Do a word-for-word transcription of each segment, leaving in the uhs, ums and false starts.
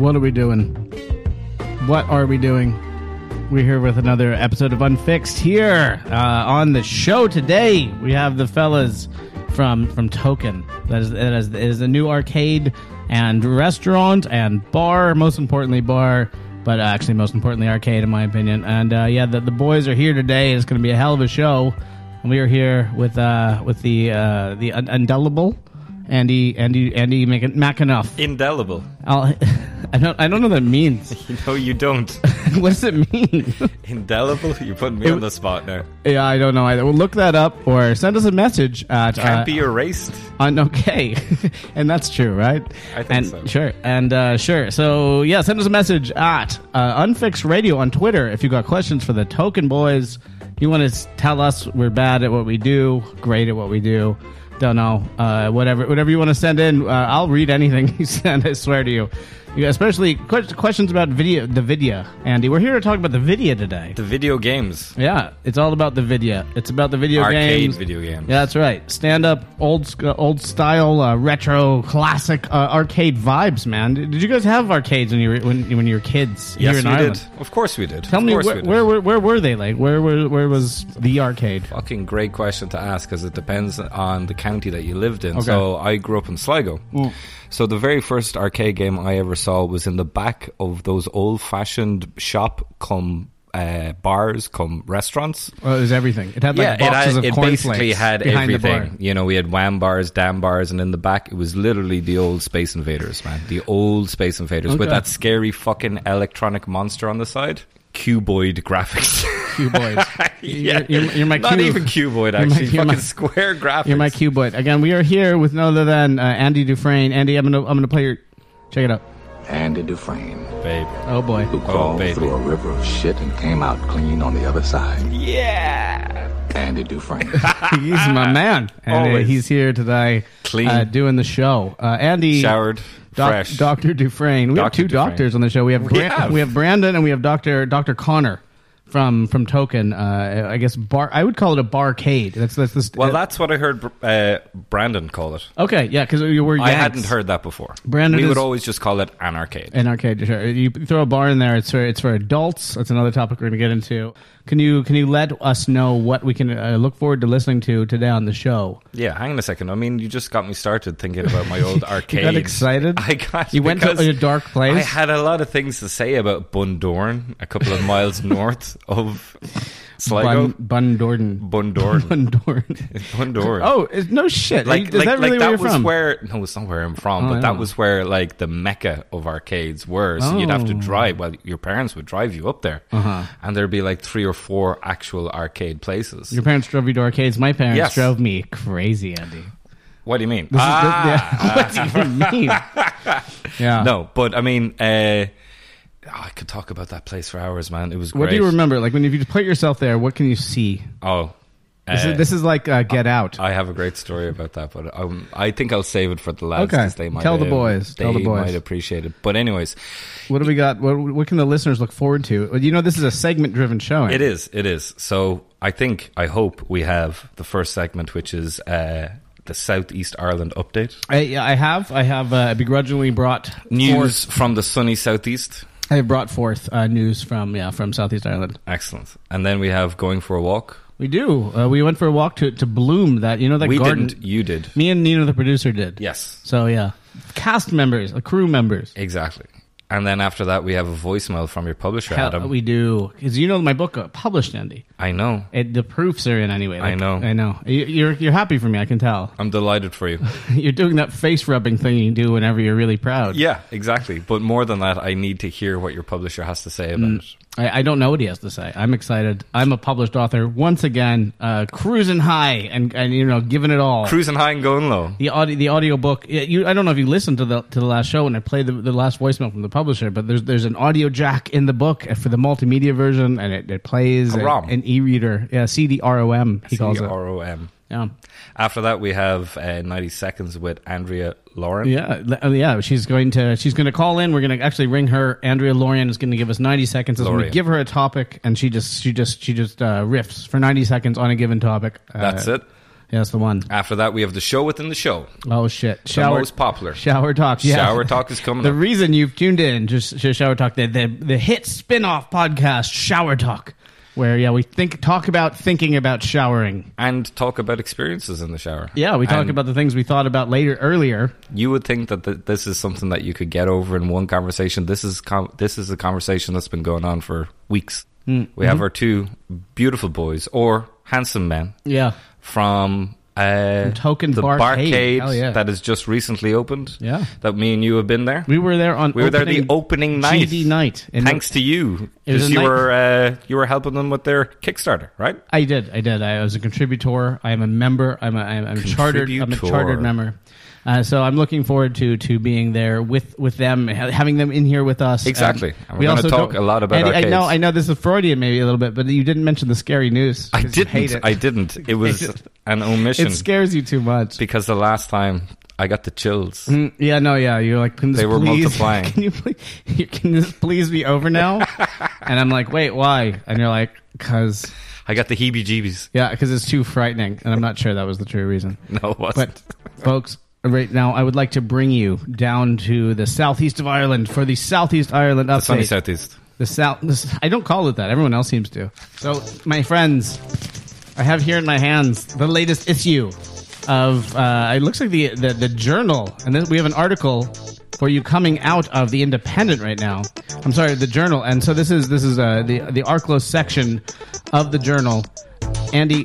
What are we doing? What are we doing? We're here with another episode of Unfixed. Here uh, on the show today, we have the fellas from from Token. That is, that is, that is a new arcade and restaurant and bar. Most importantly, bar. But uh, actually, most importantly, arcade, in my opinion. And uh, yeah, the, the boys are here today. It's going to be a hell of a show. And we are here with uh, with the uh, the indelible Andy Andy Andy McAnuff. Indelible. I'll, I don't I don't know what that means. You know you don't. What does it mean? Indelible? You're putting me it, on the spot now. Yeah, I don't know either. Well, look that up or send us a message at Can't uh, be erased. On okay, and that's true, right? I think and, so. Sure, and uh, sure. So yeah, send us a message at uh, Unfixed Radio on Twitter if you got questions for the Token Boys. You want to tell us we're bad at what we do, great at what we do. Don't know. Uh, whatever, whatever you want to send in, uh, I'll read anything you send. I swear to you. Yeah, especially questions about video, the Vidya, Andy. We're here to talk about the Vidya today. The video games. Yeah, it's all about the Vidya. It's about the video Arcade games. video games. Yeah, that's right. Stand up, old uh, old style, uh, retro, classic uh, arcade vibes, man. Did you guys have arcades when you were when, when you were kids yes, here in we Ireland? did. Of course we did. Tell of me, course wh- we did. where, where where were they? Like, where where, where was the arcade? Fucking great question to ask because it depends on the county that you lived in. Okay. So I grew up in Sligo. Mm. So the very first arcade game I ever saw was in the back of those old-fashioned shop come uh, bars, come restaurants. Well, it was everything. It had like yeah, boxes it, had, of it basically had everything. The you know, we had wham bars, dam bars, and in the back it was literally the old Space Invaders, man. The old Space Invaders okay. with that scary fucking electronic monster on the side. Cuboid graphics. Cuboid. yeah. You're, you're, you're my Not cube. even cuboid, actually. You're my, fucking square graphics. You're my cuboid. Again, we are here with none other than uh, Andy Dufresne. Andy, I'm gonna I'm gonna play your. Check it out. Andy Dufresne. Baby. Oh boy. Who crawled oh, through a river of shit and came out clean on the other side. Yeah. Andy Dufresne. He's my man. And Always. he's here today. Clean. Uh, doing the show. Uh, Andy. Showered. Doc, fresh. Doctor Dufresne. We Doctor have two Dufresne. doctors on the show. We have, We Bra- have. we have Brandon and we have Doctor Doctor Connor from from Token. Uh, I guess bar. I would call it a barcade. That's that's this. Well, uh, that's what I heard uh, Brandon call it. okay. Yeah, because you were. I Yanks. hadn't heard that before. Brandon we is- would always just call it an arcade. An arcade, sure. You throw a bar in there. It's for it's for adults. That's another topic we're going to get into. Can you can you let us know what we can uh, look forward to listening to today on the show? Yeah, hang on a second. I mean, you just got me started thinking about my old arcade. You got excited? I got. You went to because a dark place? I had a lot of things to say about Bundoran, a couple of miles north of Sligo. Bun, Bundorden. Bundoran. Bundorden. Bundoran. Oh, it's, no shit. Like, is like, that really like where that you're was from? where no, it's not where I'm from, Oh, but I that know. was where like the mecca of arcades were. So you'd have to Oh. drive. Well, your parents would drive you up there, Uh-huh. and the'd be like three or four actual arcade places. Your parents drove you to arcades. My parents Yes. drove me crazy, Andy. What do you mean? This is, Ah! this, yeah. What do you mean? Yeah. No, but I mean, uh, oh, I could talk about that place for hours, man. It was great. What do you remember? Like when if you put yourself there, what can you see? Oh, This, uh, is, this is like uh, Get Out. I have a great story about that, but um, I think I'll save it for the lads. Okay. 'cause They might Tell the uh, boys. They Tell the boys. might appreciate it. But anyways, What do we got? What, what can the listeners look forward to? Well, you know, this is a segment-driven show. Andy. it is. It is. So I think, I hope we have the first segment, which is uh, the Southeast Ireland update. I, yeah, I have. I have uh, begrudgingly brought News forth, from the sunny Southeast. I have brought forth uh, news from yeah from Southeast Ireland. Excellent. And then we have going for a walk. We do. Uh, we went for a walk to to Bloom. That you know that we garden. didn't. You did. Me and Nina, the producer, did. Yes. So yeah, cast members, uh, crew members. Exactly. And then after that, we have a voicemail from your publisher, Hell, Adam. we do because you know my book got published, Andy. I know. It, the proofs are in anyway. I know. I know. You- You're you're happy for me. I can tell. I'm delighted for you. You're doing that face rubbing thing you do whenever you're really proud. Yeah, exactly. But more than that, I need to hear what your publisher has to say about it. I, I don't know what he has to say. I'm excited. I'm a published author once again, uh, cruising high and, and you know giving it all. Cruising high and going low. The audio, the audio book. You, I don't know if you listened to the to the last show when I played the, the last voicemail from the publisher, but there's there's an audio jack in the book for the multimedia version, and it, it plays A a- ROM. an e-reader, yeah, C D R O M. He calls C it. R O M. Yeah, After that, we have uh, ninety seconds with Andrea Lauren. yeah, uh, yeah. She's going to she's going to call in. We're going to actually ring her. Andrea Lorian is going to give us ninety seconds. As we Lorian. give her a topic, and she just she just she just uh, riffs for ninety seconds on a given topic. Uh, That's it. Yeah, that's the one. After that, we have the show within the show. Oh, shit. The Shower, most popular. Shower Talk, yeah. Shower Talk is coming The up. reason you've tuned in just to Shower Talk, the, the, the hit spin-off podcast, Shower Talk, where, yeah, we think talk about thinking about showering. And talk about experiences in the shower. Yeah, we talk And about the things we thought about later, earlier. You would think that th- this is something that you could get over in one conversation. This is com- this is a conversation that's been going on for weeks. Mm-hmm. We have our two beautiful boys, or handsome men, Yeah. from... Uh, From Token the Barcade. barcade Hell yeah. that has just recently opened. Yeah. That me and you have been there. We were there on We were there opening the opening night. G D night. And Thanks to you, It was because a you night- were uh, you were helping them with their Kickstarter, right? I did. I did. I was a contributor. I am a member. I'm a, I'm a chartered. I'm a Contributor. chartered member. Uh, so I'm looking forward to to being there with, with them, ha- having them in here with us. Exactly. Um, And we're gonna talk don't- a lot about Andy, I arcades. know. I know this is Freudian maybe a little bit, but you didn't mention the scary news. I 'cause you hate didn't. it. I didn't. It was It- an omission It scares you too much. because the last time I got the chills. Mm, yeah, no, yeah. You're like, can this They were please, multiplying. Can you please, can this please be over now? And I'm like, wait, why? And you're like, because I got the heebie-jeebies. yeah, because it's too frightening. And I'm not sure that was the true reason. No, it wasn't. But folks, right now I would like to bring you down to the southeast of Ireland for the Southeast Ireland update. The sunny southeast. The south. This, I don't call it that. Everyone else seems to. So, my friends, I have here in my hands the latest issue of. Uh, it looks like the the, the Journal, and then we have an article for you coming out of the Independent right now. I'm sorry, the Journal, and so this is this is uh, the the Arklow section of the Journal. Andy.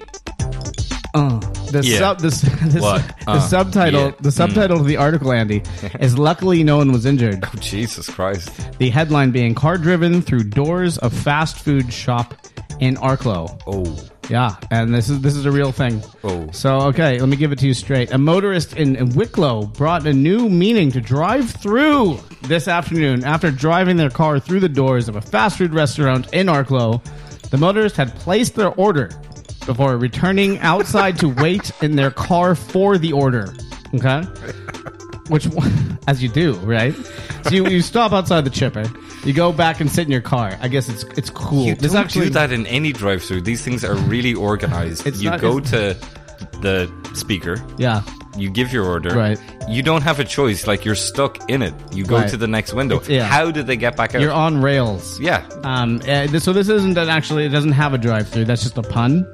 Uh, the Yeah. sub the, s- the, s- What? the Uh, subtitle yeah. the subtitle of the article, Andy, is "Luckily No One Was Injured." Oh, Jesus Christ. The headline being "Car Driven Through Doors of Fast Food Shop in Arklow." Oh. Yeah, and this is this is a real thing. Oh. So, okay, let me give it to you straight. A motorist in Wicklow brought a new meaning to drive through this afternoon after driving their car through the doors of a fast food restaurant in Arklow. The motorist had placed their order before returning outside to wait in their car for the order. Okay? Which, as you do, right? So you, you stop outside the chipper. You go back and sit in your car. I guess it's it's cool. You This don't actually- do that in any drive-through. These things are really organized. It's you not- go it's- to the speaker. Yeah. You give your order. Right. You don't have a choice. Like, you're stuck in it. You go Right. to the next window. It's- yeah. How did they get back out? You're on rails. yeah. Um, uh, this, so this isn't an actually. It doesn't have a drive-through. That's just a pun.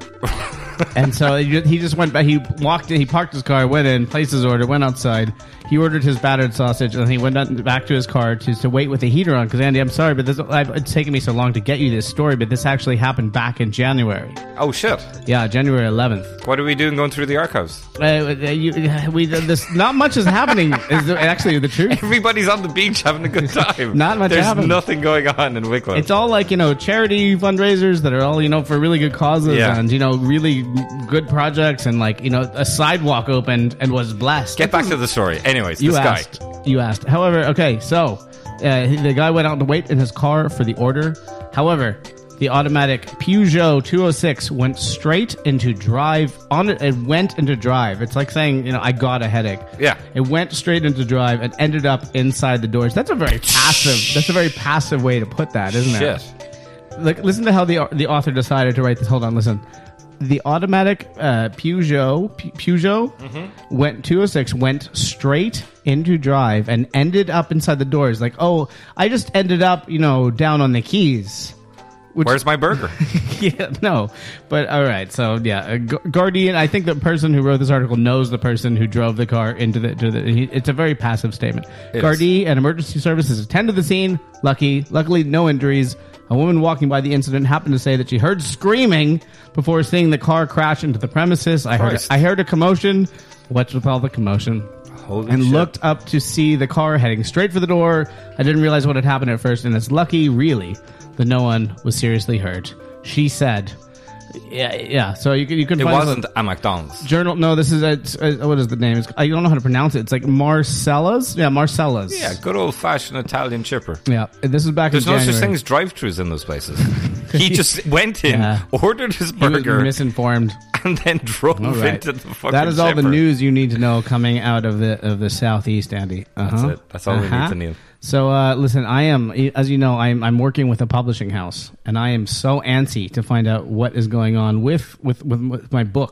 And so he he just went back. He walked in. He parked his car, went in, placed his order, went outside. He ordered his battered sausage, and he went out- back to his car to to wait with the heater on. Because Andy, I'm sorry, but this I've, it's taken me so long to get you this story. But this actually happened back in January. Oh, shit. Yeah, January eleventh. What are we doing going through the archives? Uh, uh, you, we this not much is happening. Is the- actually the truth. Everybody's on the beach having a good time. Not much There's happening. nothing going on in Wicklow. It's all like, you know, charity fundraisers that are all, you know, for really good causes Yeah. and, you know, really good projects, and, like, you know, a sidewalk opened and was blessed. Get back to the story. Anyways, you this asked. guy. You asked. However, okay, so uh, the guy went out to wait in his car for the order. However, the automatic Peugeot two oh six went straight into drive. On it, it went into drive. It's like saying, you know, I got a headache. Yeah. It went straight into drive and ended up inside the doors. That's a very passive. That's a very passive way to put that, isn't it? Shit. Like, listen to how the the author decided to write this. Hold on, listen. The automatic uh, Peugeot Pu- Peugeot Mm-hmm. went two oh six went straight into drive and ended up inside the doors. Like, oh, I just ended up, you know, down on the keys. Which, Where's my burger? yeah, no, but all right. So yeah, uh, Gu- Guardian. I think the person who wrote this article knows the person who drove the car into the. To the he, it's a very passive statement. It Gardaí and emergency services attended the scene. Lucky, luckily, no injuries. A woman walking by the incident happened to say that she heard screaming before seeing the car crash into the premises. I heard. Christ. I heard a commotion. What's with all the commotion? Holy and shit. looked up to see the car heading straight for the door. I didn't realize what had happened at first, and it's lucky, really, that no one was seriously hurt. She said, "Yeah, yeah." So you can you can It find this wasn't on a McDonald's. journal. No, this is a, it's a- what is the name? It's, I don't know how to pronounce it. It's like Marcella's. Yeah, Marcella's. Yeah, good old-fashioned Italian chipper. yeah. This is back There's in no January. such thing as drive-thrus in those places. He just went in, Yeah. ordered his He was burger, misinformed. and then drove All right. into the fucking That is all the chipper. news you need to know coming out of the of the southeast, Andy. Uh-huh. That's it. That's all we need to know. So, uh, listen, I am, as you know, I'm I'm working with a publishing house, and I am so antsy to find out what is going on with with with, with my book.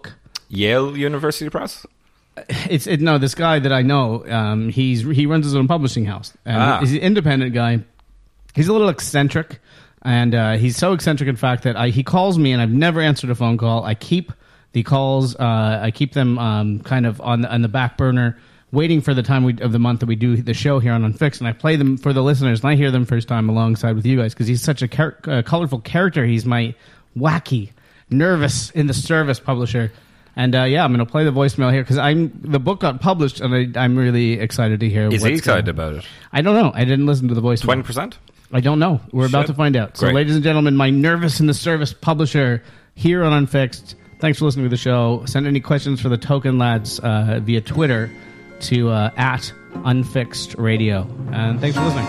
Yale University Press? It's it, no, this guy that I know, um, he's he runs his own publishing house. And Ah. He's an independent guy. He's a little eccentric, and uh, he's so eccentric, in fact, that I, he calls me, and I've never answered a phone call. I keep the calls, uh, I keep them um, kind of on the, on the back burner, waiting for the time we, of the month that we do the show here on Unfixed, and I play them for the listeners, and I hear them first time alongside with you guys, because he's such a char- uh, colorful character. He's my wacky, nervous, in the service publisher. And uh, yeah, I'm going to play the voicemail here because I'm the book got published, and I, I'm really excited to hear. Is what's he excited going. about it? I don't know. I didn't listen to the voicemail. twenty percent? I don't know. We're about Shit. to find out. So, Great. ladies and gentlemen, my nervous in the service publisher here on Unfixed. Thanks for listening to the show. Send any questions for the Token Lads uh, via Twitter to uh, at Unfixed Radio. And thanks for listening.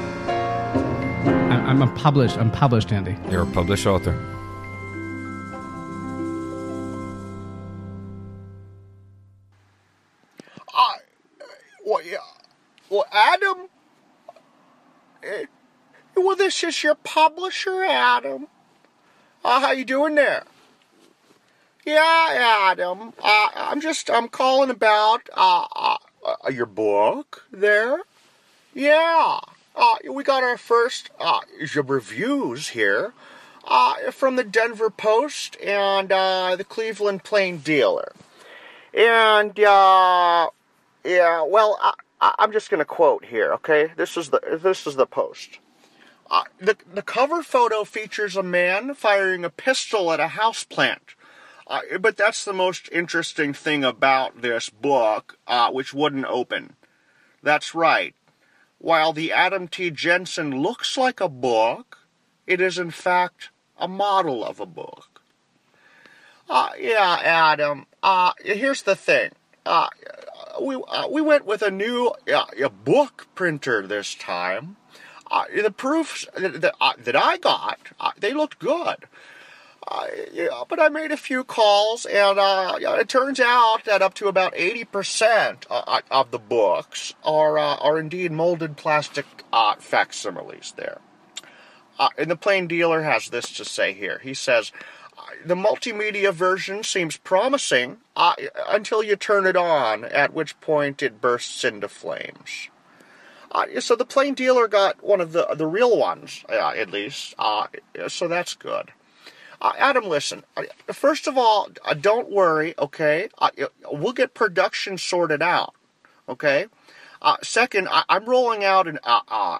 I- I'm a published. I'm published, Andy. You're a published author. I, well, yeah, well, Adam. eh, Well, this is your publisher, Adam. Uh, how you doing there? Yeah, Adam. Uh, I'm just, I'm calling about uh, uh, uh, your book there. Yeah. Uh, we got our first uh, reviews here uh, from the Denver Post and uh, the Cleveland Plain Dealer. And, uh, yeah, well, I, I, I'm just going to quote here, okay? This is the, this is the Post. Uh, the, the cover photo features a man firing a pistol at a houseplant. Uh, but that's the most interesting thing about this book, uh, which wouldn't open. That's right. While the Adam T. Jensen looks like a book, it is in fact a model of a book. Uh, yeah, Adam, uh, here's the thing. Uh, we, uh, we went with a new uh, a book printer this time. Uh, the proofs that, that, uh, that I got, uh, they looked good. Uh, yeah, but I made a few calls, and uh, yeah, it turns out that up to about eighty percent uh, of the books are uh, are indeed molded plastic uh, facsimiles there. Uh, and the Plain Dealer has this to say here. He says, the multimedia version seems promising uh, until you turn it on, at which point it bursts into flames. Uh, so the Plain Dealer got one of the the real ones, uh, at least, uh, so that's good. Uh, Adam, listen, uh, first of all, uh, don't worry, okay? Uh, we'll get production sorted out, okay? Uh, second, I- I'm rolling out an uh, uh,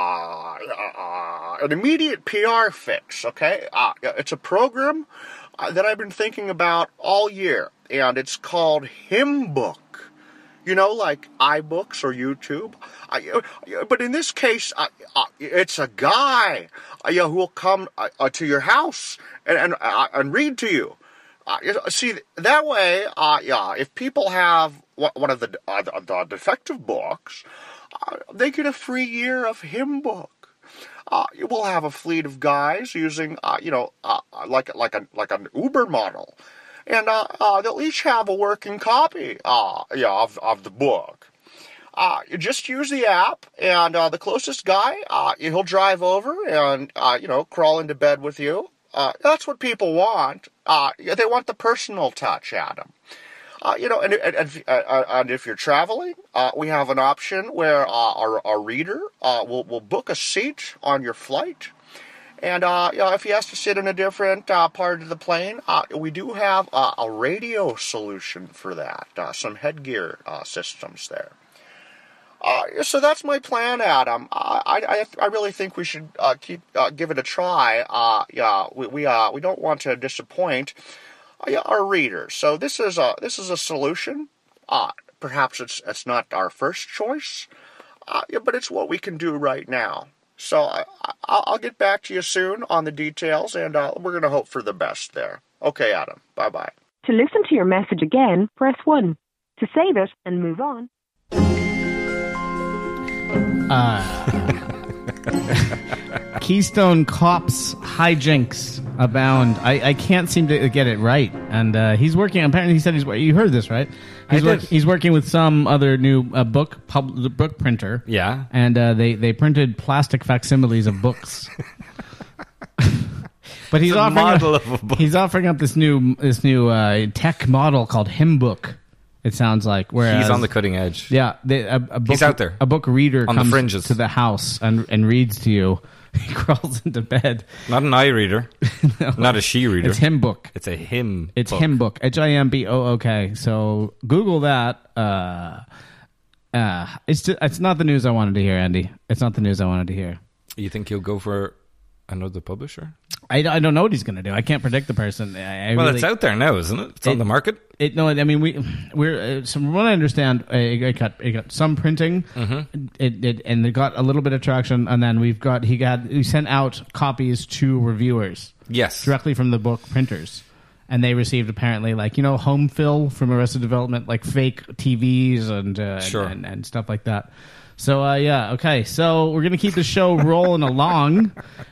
uh, uh, an immediate P R fix, okay? Uh, it's a program uh, that I've been thinking about all year, and it's called HymnBook. You know, like iBooks or YouTube. I, but in this case, uh, uh, it's a guy uh, who will come uh, uh, to your house and and, uh, and read to you. Uh, see, that way, uh, yeah, if people have one of the, uh, the defective books, uh, they get a free year of HymnBook. Uh, we'll have a fleet of guys using, uh, you know, uh, like like a like an Uber model. And uh, uh, they'll each have a working copy uh, yeah, of, of the book. Uh, you just use the app, and uh, the closest guy, uh, he'll drive over and, uh, you know, crawl into bed with you. Uh, that's what people want. Uh, they want the personal touch, Adam. Uh, you know, and, and, and, and if you're traveling, uh, we have an option where uh, our, our reader uh, will, will book a seat on your flight. And uh, you know, if he has to sit in a different uh, part of the plane, uh, we do have uh, a radio solution for that. Uh, some headgear uh, systems there. Uh, so that's my plan, Adam. Uh, I, I I really think we should uh, keep uh, give it a try. Uh, yeah, we we uh, we don't want to disappoint uh, our readers. So this is a this is a solution. Uh, perhaps it's it's not our first choice, uh, yeah, but it's what we can do right now. So I, I, I'll get back to you soon on the details, and uh, we're going to hope for the best there. Okay, Adam. Bye-bye. To listen to your message again, press one. To save it and move on. Uh, Keystone Cops hijinks abound. I, I can't seem to get it right. And uh, he's working, apparently he said he's, you heard this, right? He's, I work, did. he's working with some other new uh, book pub, book printer. Yeah. And uh, they, they printed plastic facsimiles of books. But he's It's a offering model up, of a book. he's offering up this new this new uh, tech model called Hymnbook. It sounds like whereas He's on the cutting edge. yeah, the, a, a book, He's out there. A book reader On the comes fringes. to the house and and reads to you. He crawls into bed. Not an eye reader. No. Not a she reader. It's Hymnbook. It's a hymn. It's book. Hymnbook. H I M B O O K. So Google that. Uh, uh, it's just, it's not the news I wanted to hear, Andy. It's not the news I wanted to hear. You think he'll go for another publisher? I, I don't know what he's going to do. I can't predict the person. I, I Well, really, it's out there now, isn't it? It's It- on the market. It, no, I mean we we're uh, so from what I understand, uh, it, it got it got some printing, Mm-hmm. it, it and it got a little bit of traction, and then we've got he got he sent out copies to reviewers Yes. directly from the book printers, and they received apparently like you know home fill from Arrested Development, like fake T Vs and uh, Sure. and, and stuff like that. So uh, yeah, okay, so we're gonna keep the show rolling along.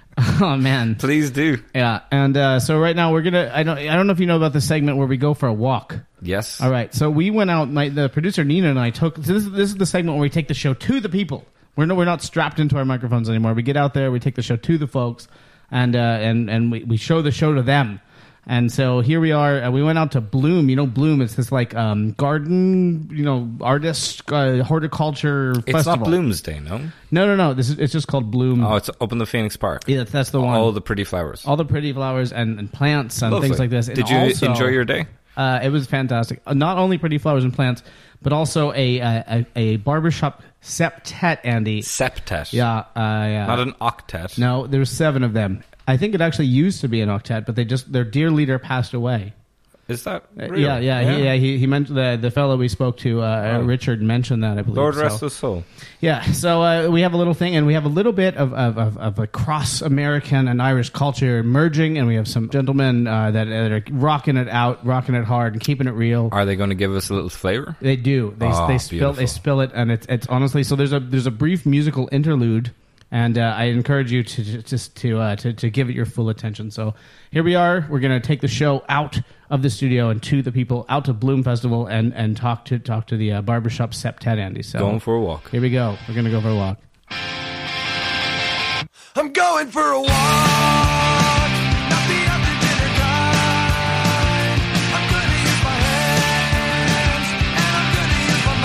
Oh man. Please do. Yeah, and uh, so right now we're gonna. I don't. I don't know if you know about the segment where we go for a walk. Yes. All right, so we went out. My, the producer Nina and I took. So this is this is the segment where we take the show to the people. We're no, we're not strapped into our microphones anymore. We get out there, we take the show to the folks, and uh, and and we, we show the show to them. And so here we are. Uh, we went out to Bloom. You know, Bloom is this like um, garden, you know, artist uh, horticulture It's festival. not Bloomsday, no? No, no, no. This is it's just called Bloom. Oh, it's up in the Phoenix Park. Yeah, that's the one. All the pretty flowers. all the pretty flowers and, and plants and Lovely. things like this. And Did you also, enjoy your day? Uh, it was fantastic. Uh, not only pretty flowers and plants, but also a a, a, a barbershop septet, Andy. Septet. Yeah, uh, yeah. Not an octet. No, there were seven of them. I think it actually used to be an octet, but they just their dear leader passed away. Is that Uh, real? Yeah, yeah, He, yeah. He, he mentioned the the fellow we spoke to, uh, Oh. Richard, mentioned that. I believe. Lord so. rest his soul. Yeah, so uh, we have a little thing, and we have a little bit of of, of, of a cross American and Irish culture merging, and we have some gentlemen uh, that, that are rocking it out, rocking it hard, and keeping it real. Are they going to give us a little flavor? They do. They Oh, they spill they beautiful. spill it, and it's it's honestly. So there's a there's a brief musical interlude, and uh, I encourage you to to- just to, uh, to to give it your full attention. So here we are. We're going to take the show out of the studio and to the people, out to Bloom Festival, and and talk to talk to the uh, barbershop septet, Andy. So Going for a walk. here we go. We're going to go for a walk. I'm going for a walk, not the after dinner kind. I'm gonna use my hands, and I'm gonna use my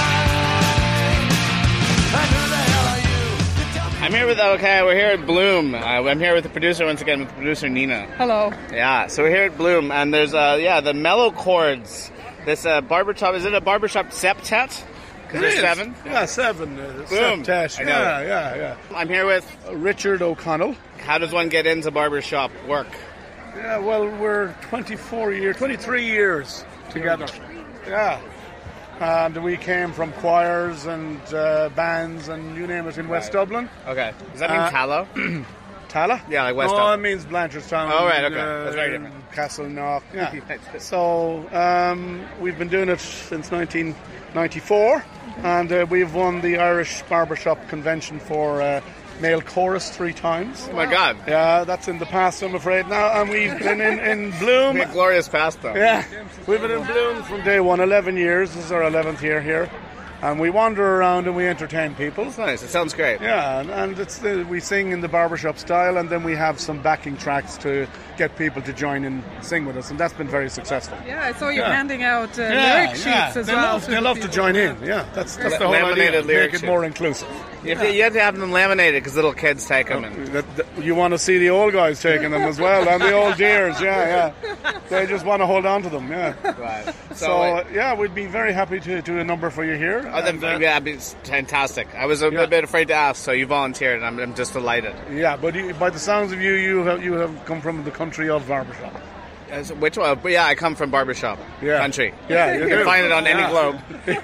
mind. And who the hell are you to tell me? I'm here with, okay, we're here at Bloom. Uh, I'm here with the producer once again, with producer Nina. Hello. Yeah, so we're here at Bloom, and there's, uh, yeah, the Mellow Chords. This uh, barbershop, is it a barbershop septet? Because there's seven? Yeah, seven. Uh, Boom. septet. I know. Yeah, yeah, yeah. I'm here with, Uh, Richard O'Connell. how does one get into barbershop work? Yeah, well, we're twenty-four years, twenty-three years together. Yeah. And we came from choirs and uh, bands and you name it in West Dublin. Okay. Does that mean Uh, tallow? Tala? Yeah, like West no, Dublin. it means Blanchardstown. Oh, right, okay. uh, That's very different. Castleknock. Yeah. So um, we've been doing it since nineteen ninety-four, and uh, we've won the Irish Barbershop Convention for uh, male chorus three times. Oh my God. Yeah, that's in the past, I'm afraid now, and we've been in, in Bloom. Be a glorious past, though. Yeah, we've been in Bloom from day one, eleven years. This is our eleventh year here. And we wander around and we entertain people. It's nice. It sounds great. Yeah, and, and it's the, we sing in the barbershop style, and then we have some backing tracks to get people to join and sing with us, and that's been very successful. Yeah, I saw you Yeah. handing out uh, Yeah, lyric sheets yeah. as they well. Love, to they the love to people. join in. Yeah, that's, that's the whole Laminated idea. lyric Make it sheet. more inclusive. You have, to, you have to have them laminated because little kids take them. And, That, that- you want to see the old guys taking them as well, and the old dears. Yeah, yeah. They just want to hold on to them. Yeah. right. So, So, uh, yeah, we'd be very happy to do a number for you here. Oh, And, then, uh, yeah, it's fantastic. I was a Yeah. bit afraid to ask, so you volunteered, and I'm, I'm just delighted. yeah, but you, by the sounds of you, you have you have come from the country of barbershop. Uh, so which one? But yeah, I come from barbershop Yeah. country. Yeah, you You can do. find it on any Yeah. globe.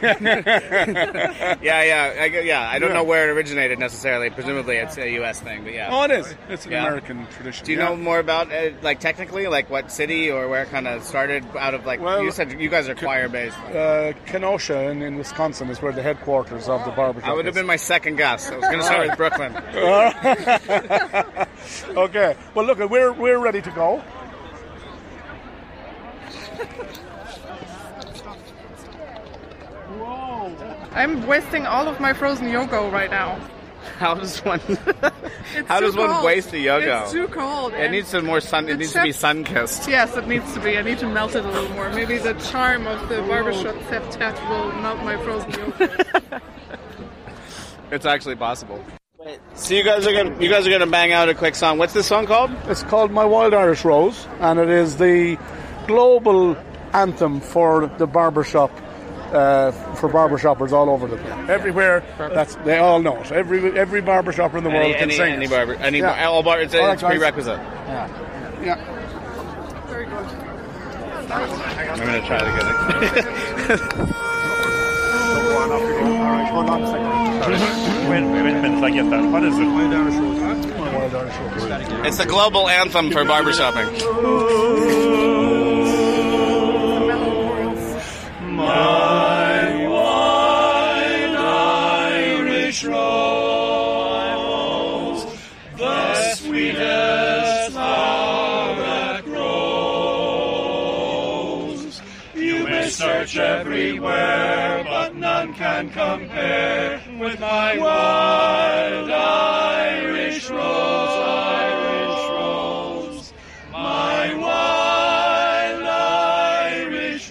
yeah, yeah, I, yeah. I don't Yeah. know where it originated necessarily. Presumably, it's a U S thing, but yeah. Oh, it is. It's an Yeah. American tradition. Do you yeah. know more about it, like technically, like what city or where it kind of started out of? Like Well, you said, you guys are choir based. Uh, Kenosha in, in Wisconsin is where the headquarters of the barbershop I would have is. been my second guess. I was going to start with Brooklyn. Okay. Well, look, we're we're ready to go. I'm wasting all of my frozen yogurt right now. How does one? It's how too does one cold. waste a yoga? It's too cold. It and needs some more sun. It the needs to be chips- sun kissed. Yes, it needs to be. I need to melt it a little more. Maybe the charm of the barbershop septet will melt my frozen yogurt. It's actually possible. So you guys are gonna you guys are gonna bang out a quick song. What's this song called? It's called My Wild Irish Rose, and it is the global anthem for the barbershop, uh, for barbershoppers all over the place. Everywhere, that's they all know it. Every every barbershopper in the world Any can any, sing any it. barber any Yeah. bar, all bar it's, All right, it's guys. prerequisite. Yeah. Very good. I'm gonna try to get it. Wait, wait, wait a minute, I get that. What is it? It's the global anthem for barbershopping. My wild Irish rose, the sweetest flower that grows. You may search everywhere, but none can compare with my wild Irish rose, Irish rose, my wild Irish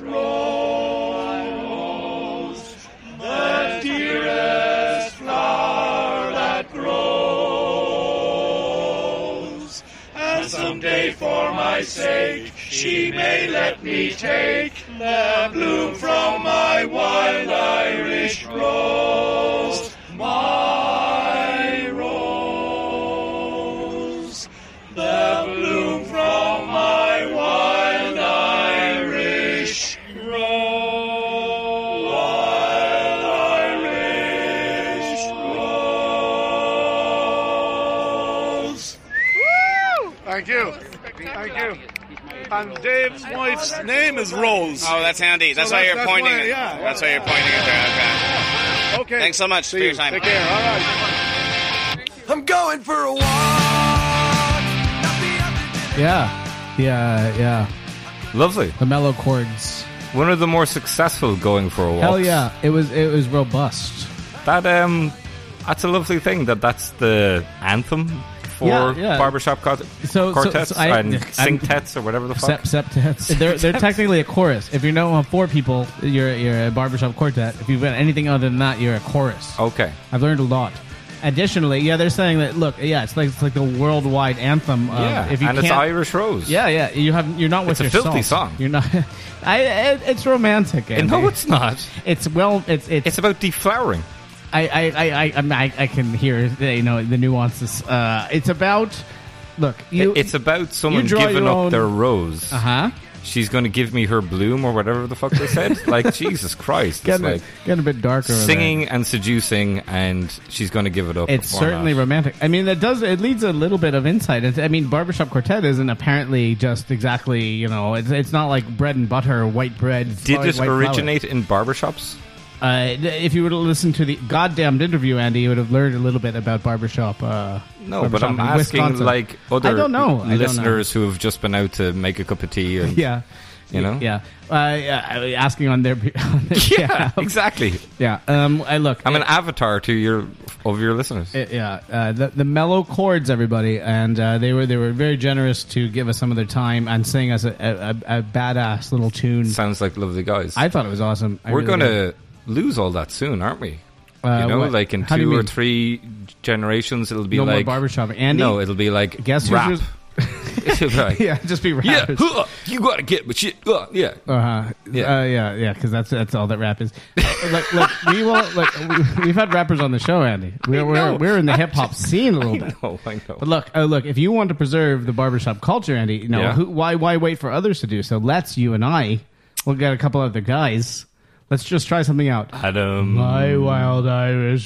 rose, the dearest flower that grows. And someday for my sake she may let me take the bloom from my wild Irish rose, my rose, the bloom from my wild Irish rose, wild Irish rose. Thank you. Thank you. And Dave's wife's name is Rose. Oh, that's handy. That's So why that- you're that's pointing why- it. yeah, That's yeah. why you're pointing it there. Okay. Okay. Thanks so much See for your you. time. Take care. All right. I'm going for a walk. Yeah, yeah, yeah. Lovely. The mellow chords. One of the more successful going for a walk. Hell yeah! It was it was robust. That um, that's a lovely thing. That that's the anthem for Yeah, yeah. barbershop quart- So- so- quartets so I- and I'm- singtets or whatever the fuck. Sep- septets. They're they're technically a chorus. If you know four people, you're you're a barbershop quartet. If you've got anything other than that, you're a chorus. Okay. I've learned a lot. Additionally, yeah, they're saying that. Look, yeah, it's like it's like the worldwide anthem. Of, Yeah, if you and it's can't- Irish Rose. Yeah, yeah. You have you're not with It's a your filthy song. song. You're not. I. It, it's romantic. And no, Andy. it's not. It's well. It's it's. It's about deflowering. I I I I, I, I, I can hear you know the nuances. Uh, it's about. Look, you. it's about someone you draw giving your up own- their rose. Uh huh. She's going to give me her bloom or whatever the fuck they said. Like, Jesus Christ. It's Getting, like a, getting a bit darker. over singing and seducing, and she's going to give it up. there. It's before certainly that. romantic. I mean, that does. It leads a little bit of insight. It's, I mean, barbershop quartet isn't apparently just exactly. You know, it's it's not like bread and butter, white bread. Did white it flour. originate in barbershops? Uh, if you would have listened to the goddamned interview, Andy, you would have learned a little bit about barbershop. Uh, No, but barbershop I'm in asking Wisconsin. like other I don't know. I don't know. listeners who have just been out to make a cup of tea. And, Yeah. You know? Yeah. Uh, yeah. Asking on their. On their Yeah, behalf. exactly. Yeah. Um. I look. I'm an it- avatar to your of your listeners. it- yeah. Uh, the the mellow chords, everybody, and uh, they were they were very generous to give us some of their time and sing us a, a, a badass little tune. Sounds like lovely guys. I thought it was awesome. I We're really gonna did. lose all that soon, aren't we? Uh, you know, what? like in How do you two or mean? three generations, it'll be No more like barbershop. Andy? No, it'll be like Guess who's rap. just- It'll be like, Yeah, just be yeah, rappers. huh, you gotta get my shit. Uh, yeah, Uh-huh. Yeah. Uh, yeah, yeah, because that's that's all that rap is. Uh, look, look, we will. Look, we, we've had rappers on the show, Andy. We're know. we're, we're in the hip hop scene a little bit. Oh, I know. But look, uh, look, if you want to preserve the barbershop culture, Andy, you know, Yeah. who, why why wait for others to do so? Let's you and I, we'll get a couple other guys. Let's just try something out. Adam My wild Irish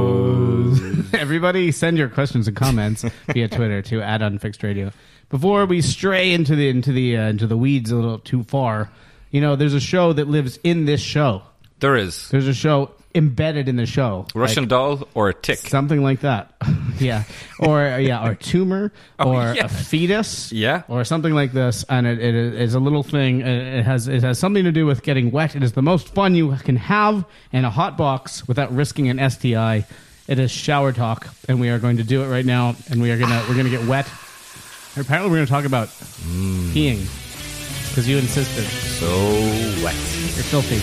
rose. Everybody, send your questions and comments via Twitter to at Unfixed Radio. Before we stray into the into the uh, into the weeds a little too far, you know, there's a show that lives in this show. There is There's a show embedded in the show. Russian Like, doll or a tick. something like that. Yeah. Or uh, yeah, or a tumor Oh, or yeah. a fetus. Yeah. Or something like this, and it, it is a little thing. It has it has something to do with getting wet. It is the most fun you can have in a hot box without risking an S T I. It is shower talk, and we are going to do it right now. And we are gonna we're gonna get wet. Apparently, we're gonna talk about Mm. peeing because you insisted. So wet. You're filthy.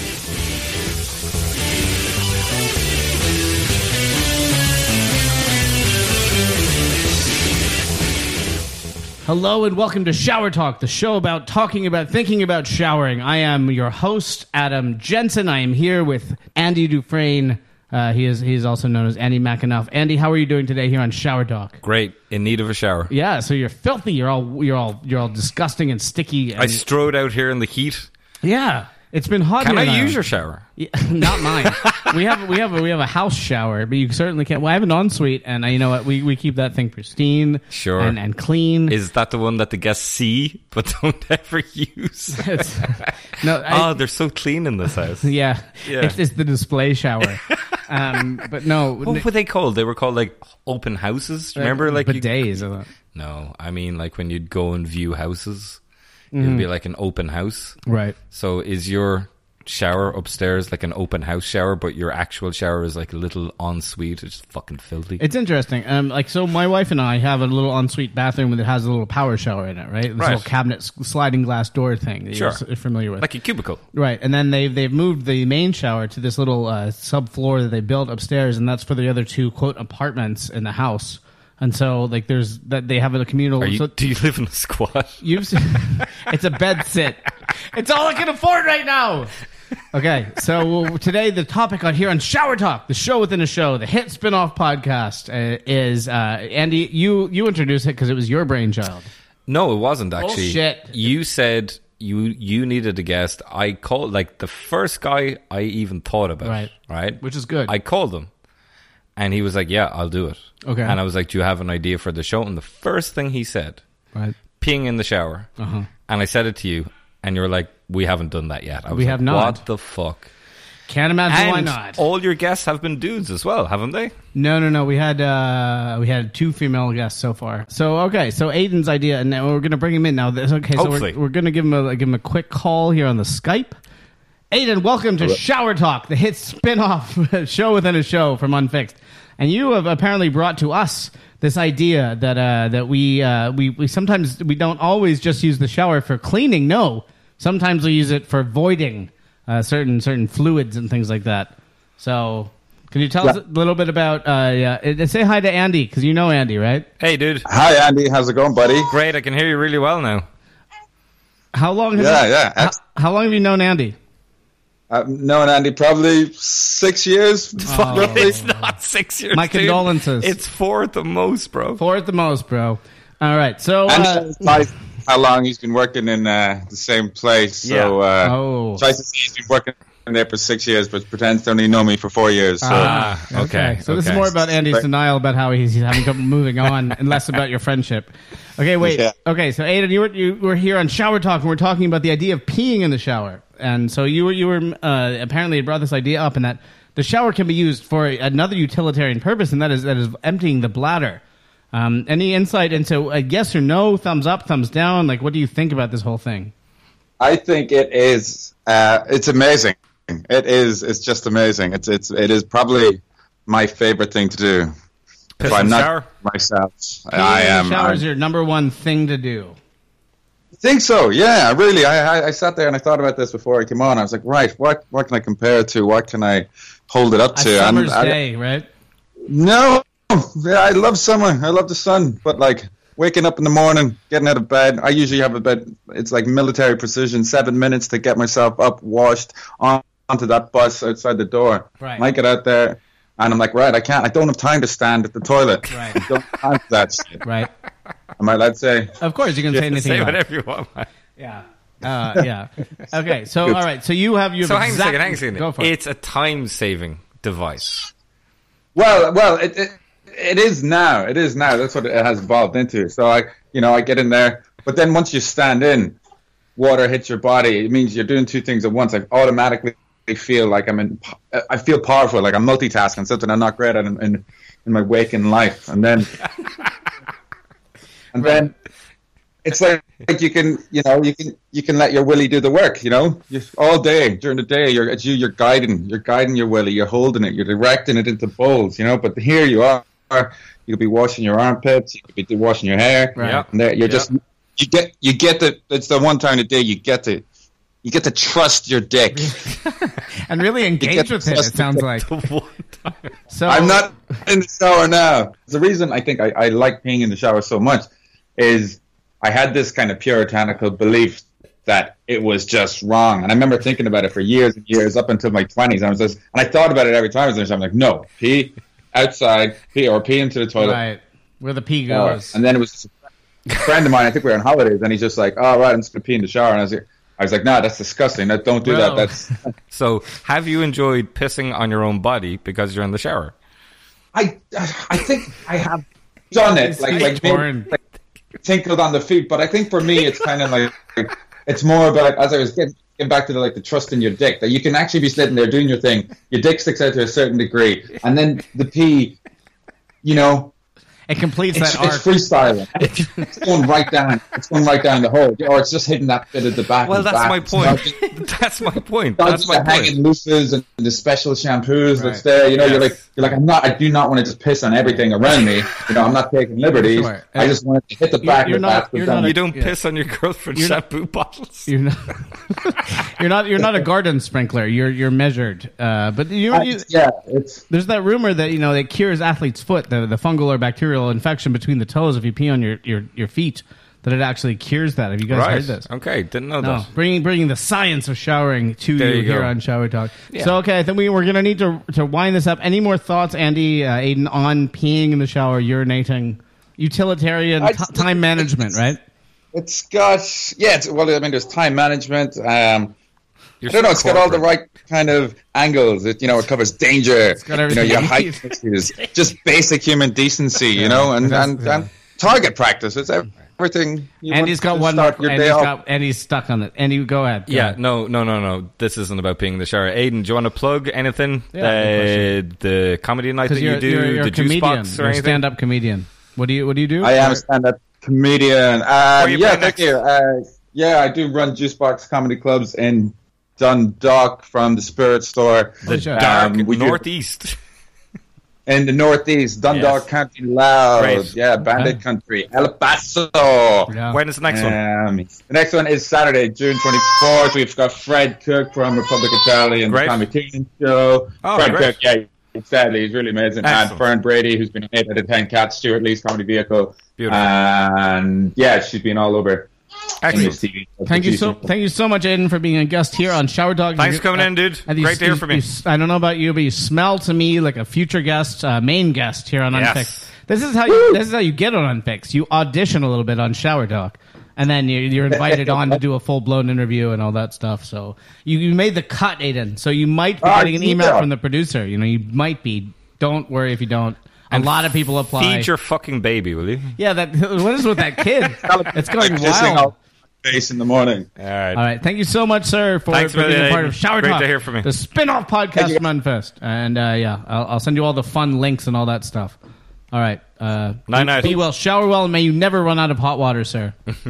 Hello and welcome to Shower Talk, the show about talking about, thinking about showering. I am your host, Adam Jensen. I am here with Andy Dufresne. Uh, he is he is also known as Andy McAnuff. Andy, how are you doing today here on Shower Talk? Great. In need of a shower. Yeah, so you're filthy. You're all you're all you're all disgusting and sticky. And I strode out here in the heat. yeah, it's been hot. Can here I now. use your shower? Yeah, not mine. we have we have a, we have a house shower, but you certainly can't. Well, I have an ensuite, and uh, you know what? We we keep that thing pristine, Sure. and, and clean. Is that the one that the guests see but don't ever use? It's- no, I, oh, they're so clean in this house. yeah, Yeah. It's, it's the display shower. um, but no, What were they called? They were called like open houses. Remember, like you, bidets. I thought. no, I mean like when you'd go and view houses, Mhm. it'd be like an open house. Right. So is your shower upstairs like an open house shower, but your actual shower is like a little ensuite? It's fucking filthy. It's interesting. Um, like so, my wife and I have a little ensuite bathroom that has a little power shower in it, right? This Right. little cabinet s- sliding glass door thing that Sure. you're s- familiar with, like a cubicle. right? And then they've they've moved the main shower to this little uh, subfloor that they built upstairs, and that's for the other two quote apartments in the house. And so, like, there's that they have a communal. Are you, so, do you live in a squat? You've seen, it's a bed sit. It's all I can afford right now. Okay, so well, today the topic on here on Shower Talk, the show within a show, the hit spin-off podcast, uh, is uh, Andy. You you introduced it because it was your brainchild. No, it wasn't actually. Bullshit. You said you you needed a guest. I called like the first guy I even thought about. Right. Right. Which is good. I called him, and he was like, "Yeah, I'll do it." Okay. And I was like, "Do you have an idea for the show?" And the first thing he said, Right. peeing in the shower. Uh-huh. And I said it to you, and you were like, "We haven't done that yet." I was We like, have not. What the fuck? Can't imagine And why not. all your guests have been dudes as well, haven't they? No, no, no. We had uh, we had two female guests so far. So okay, so Aiden's idea, and now we're gonna bring him in now. This okay, so Hopefully. we're, we're gonna give him a give him a quick call here on the Skype. Aiden, welcome to Shower Talk, the hit spin-off show within a show from Unfixed. And you have apparently brought to us this idea that uh, that we uh, we we sometimes we don't always just use the shower for cleaning. No, sometimes we use it for voiding uh, certain certain fluids and things like that. So, can you tell Yeah. us a little bit about? Uh, yeah, uh, say hi to Andy because you know Andy, right? Hey, dude. Hi, Andy. How's it going, buddy? Great. I can hear you really well now. How long? Have Yeah, you, yeah. How, how long have you known Andy? I've known Andy probably six years. roughly. It's not six years. My dude. condolences. It's four at the most, bro. Four at the most, bro. All right, so Andy uh, knows my- how long he's been working in uh, the same place. So, uh, oh, tries to say he's been working there for six years, but pretends to only know me for four years. So. Ah, Ah, okay, So this is okay. more about Andy's denial about how he's, he's having trouble moving on, and less about your friendship. Okay, wait. Yeah. Okay, so Aiden, you were you were here on Shower Talk, and we're talking about the idea of peeing in the shower. And so you were you were uh, apparently brought this idea up, and that the shower can be used for another utilitarian purpose, and that is that is emptying the bladder. Um, any insight into a yes or no, thumbs up, thumbs down? Like, what do you think about this whole thing? I think it is. Uh, it's amazing. It is. It's just amazing. It's. It's. It is probably my favorite thing to do. Piss if I'm in the not shower? myself, Peeing I in the am. shower is I your number one thing to do. think so. Yeah, really. I, I. I sat there and I thought about this before I came on. I was like, right, what? What can I compare it to? What can I hold it up A to? summer's I, day, right? No, yeah, I love summer. I love the sun, but like waking up in the morning, getting out of bed. I usually have a bed. It's like military precision. Seven minutes to get myself up, washed, on, onto that bus outside the door. Right. I get out there, and I'm like, right, I can't. I don't have time to stand at the toilet. Right. I don't have time for that shit. Right. Am I allowed to say? Of course, you can say anything. Say about it. whatever you want, man. Yeah. Uh, yeah. Okay. So, all right. So you have your. So hang on a exact- second, hang on a second. Go for it. It's a time-saving device. Well, well, it, it it is now. It is now. That's what it has evolved into. So I, you know, I get in there, but then once you stand in, water hits your body. It means you're doing two things at once. I automatically feel like I'm in. I feel powerful, like I'm multitasking, something I'm not great at in in, in my waking life. And then, and then, it's like, like you can, you know, you can you can let your willy do the work. You know, you, all day during the day, you're it's you. You're guiding, you're guiding your willy. You're holding it. You're directing it into bowls. You know, but here you are. You could be washing your armpits. You could be washing your hair. Right. And there, you're Yep. just you get you get the. It's the one time a day you get to you get to trust your dick. And really engage get with it, it trust sounds the- like. So I'm not in the shower now. The reason I think I, I like being in the shower so much is I had this kind of puritanical belief that it was just wrong. And I remember thinking about it for years and years, up until my twenties. I was just, and I thought about it every time I was in the shower. I'm like, no, pee outside, pee or pee into the toilet. Right. Where the pee shower. goes. And then it was a friend of mine, I think we were on holidays, and he's just like, oh, right, I'm just going to pee in the shower. And I was like, I was like, no, that's disgusting. No, don't do Well- that. That's So, have you enjoyed pissing on your own body because you're in the shower? I, I think I have done it. Like, like, torn. like tinkled on the feet, but I think for me it's kind of like it's more about, as I was getting, getting back to the, like the trust in your dick, that you can actually be sitting there doing your thing, your dick sticks out to a certain degree, and then the pee, you know, it completes it's, that arc. it's freestyling. It's going right down. It's going right down the hole, or it's just hitting that bit of the back. Well, and that's back. my It's point. not just- That's my point. not That's just my the hanging point. loofahs and the special shampoos Right. that's there. You know, you're Yes. like, you're like, I'm not. I do not want to just piss on everything around me. You know, I'm not taking liberties. Sure. I just want to hit the You're- back you're of the not- basket. you're down not the- You don't Yeah. piss on your girlfriend's You're not- shampoo bottles. You're not. you're not. You're not a garden sprinkler. You're you're measured. Uh, but you, I- you yeah, it's there's that rumor that you know it cures athlete's foot, the the fungal or bacterial infection between the toes if you pee on your your, your feet. That it actually cures that. Have you guys Right. heard this? Okay, didn't know No, that. bringing bringing the science of showering to There you, you here go. on Shower Talk. Yeah. So okay, I think we we're gonna need to to wind this up. Any more thoughts, Andy, uh, Aiden, on peeing in the shower, urinating, utilitarian I t- just- time management, right? it's got yeah. It's, well, I mean, there's time management. Um, You're I don't know. so It's got all the corporate. right kind of angles. It you know it covers danger. got you know everything your you height need. issues, just basic human decency. You know, and That's- and, yeah. and target practice. It's everything. You Andy's want got to one more. start your Andy's day off. got. Andy's stuck on it. Andy, go ahead. Go Yeah, ahead. no, no, no, no. This isn't about peeing in the shower. Aiden, do you want to plug anything? Yeah, good uh, the comedy night that Because you you're, do, you're, you're the a juice comedian. box or You're a anything? stand-up comedian. What do you What do you do? I am Or- a stand-up comedian. are Um, you yeah, playing thank next? you. Uh, yeah, I do run Juicebox comedy clubs in Dundalk from the Spirit Store. The Dark Um, we do- northeast. in the Northeast, Dundalk Yes. County, Loud. Great. Yeah, Bandit Okay. Country, El Paso. Yeah. When is the next one? Um, the next one is Saturday, June twenty-fourth. We've got Fred Cook from Republic of Charlie and Great. the Tommy Keenan Show. Oh, Fred great. Cook, yeah, sadly, he's really amazing. Excellent. And Fern Brady, who's been eight out of ten Cats, Stuart Lee's Comedy Vehicle. Beautiful. And yeah, she's been all over. Excellent. T V. Thank you so thank you so much, Aiden, for being a guest here on Shower Dog. Thanks You- for coming uh, in, dude. and you- Great to hear you- from you. you- I don't know about you, but you smell to me like a future guest, uh, main guest here on Yes. Unfixed. This is how you, this is how you get on Unfixed. You audition a little bit on Shower Dog, and then you, you're invited on to do a full blown interview and all that stuff. So you, you made the cut, Aiden. So you might be Ah, getting an email yeah. from the producer. You know, you might be. Don't worry if you don't. A lot of people apply. Feed your fucking baby, will you? yeah, that what is with that kid? It's going Kissing wild. out face in the morning. All right. All right. Thank you so much, sir, for, Thanks for for being the- a part of Shower great Talk. to hear from you. The spin-off podcast you. from Unfest. And, uh, yeah, I'll, I'll send you all the fun links and all that stuff. All right. Uh, Night, be, night. be well. Shower well, and may you never run out of hot water, sir.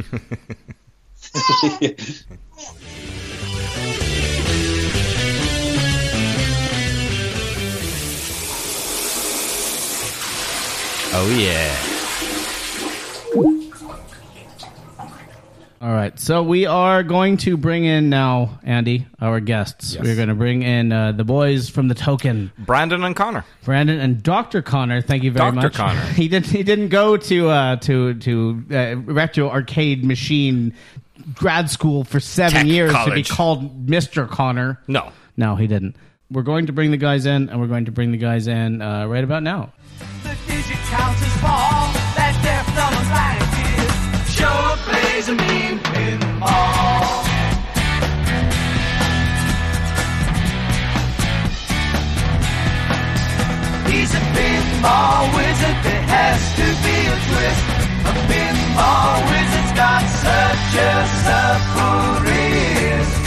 Oh, yeah. All right. So we are going to bring in now, Andy, our guests. Yes. We're going to bring in uh, the boys from the Token. Brandon and Connor. Brandon and Doctor Connor, thank you very Doctor much. Connor. He didn't. He didn't go to uh, to to uh, retro arcade machine grad school for seven Tech years to be college. called Mister Connor. No. No, he didn't. We're going to bring the guys in, and we're going to bring the guys in uh, right about now. The digit counters fall, that deaf dumb light is sure plays a mean pinball. He's a pinball wizard, there has to be a twist. A pinball wizard's got such a supple wrist.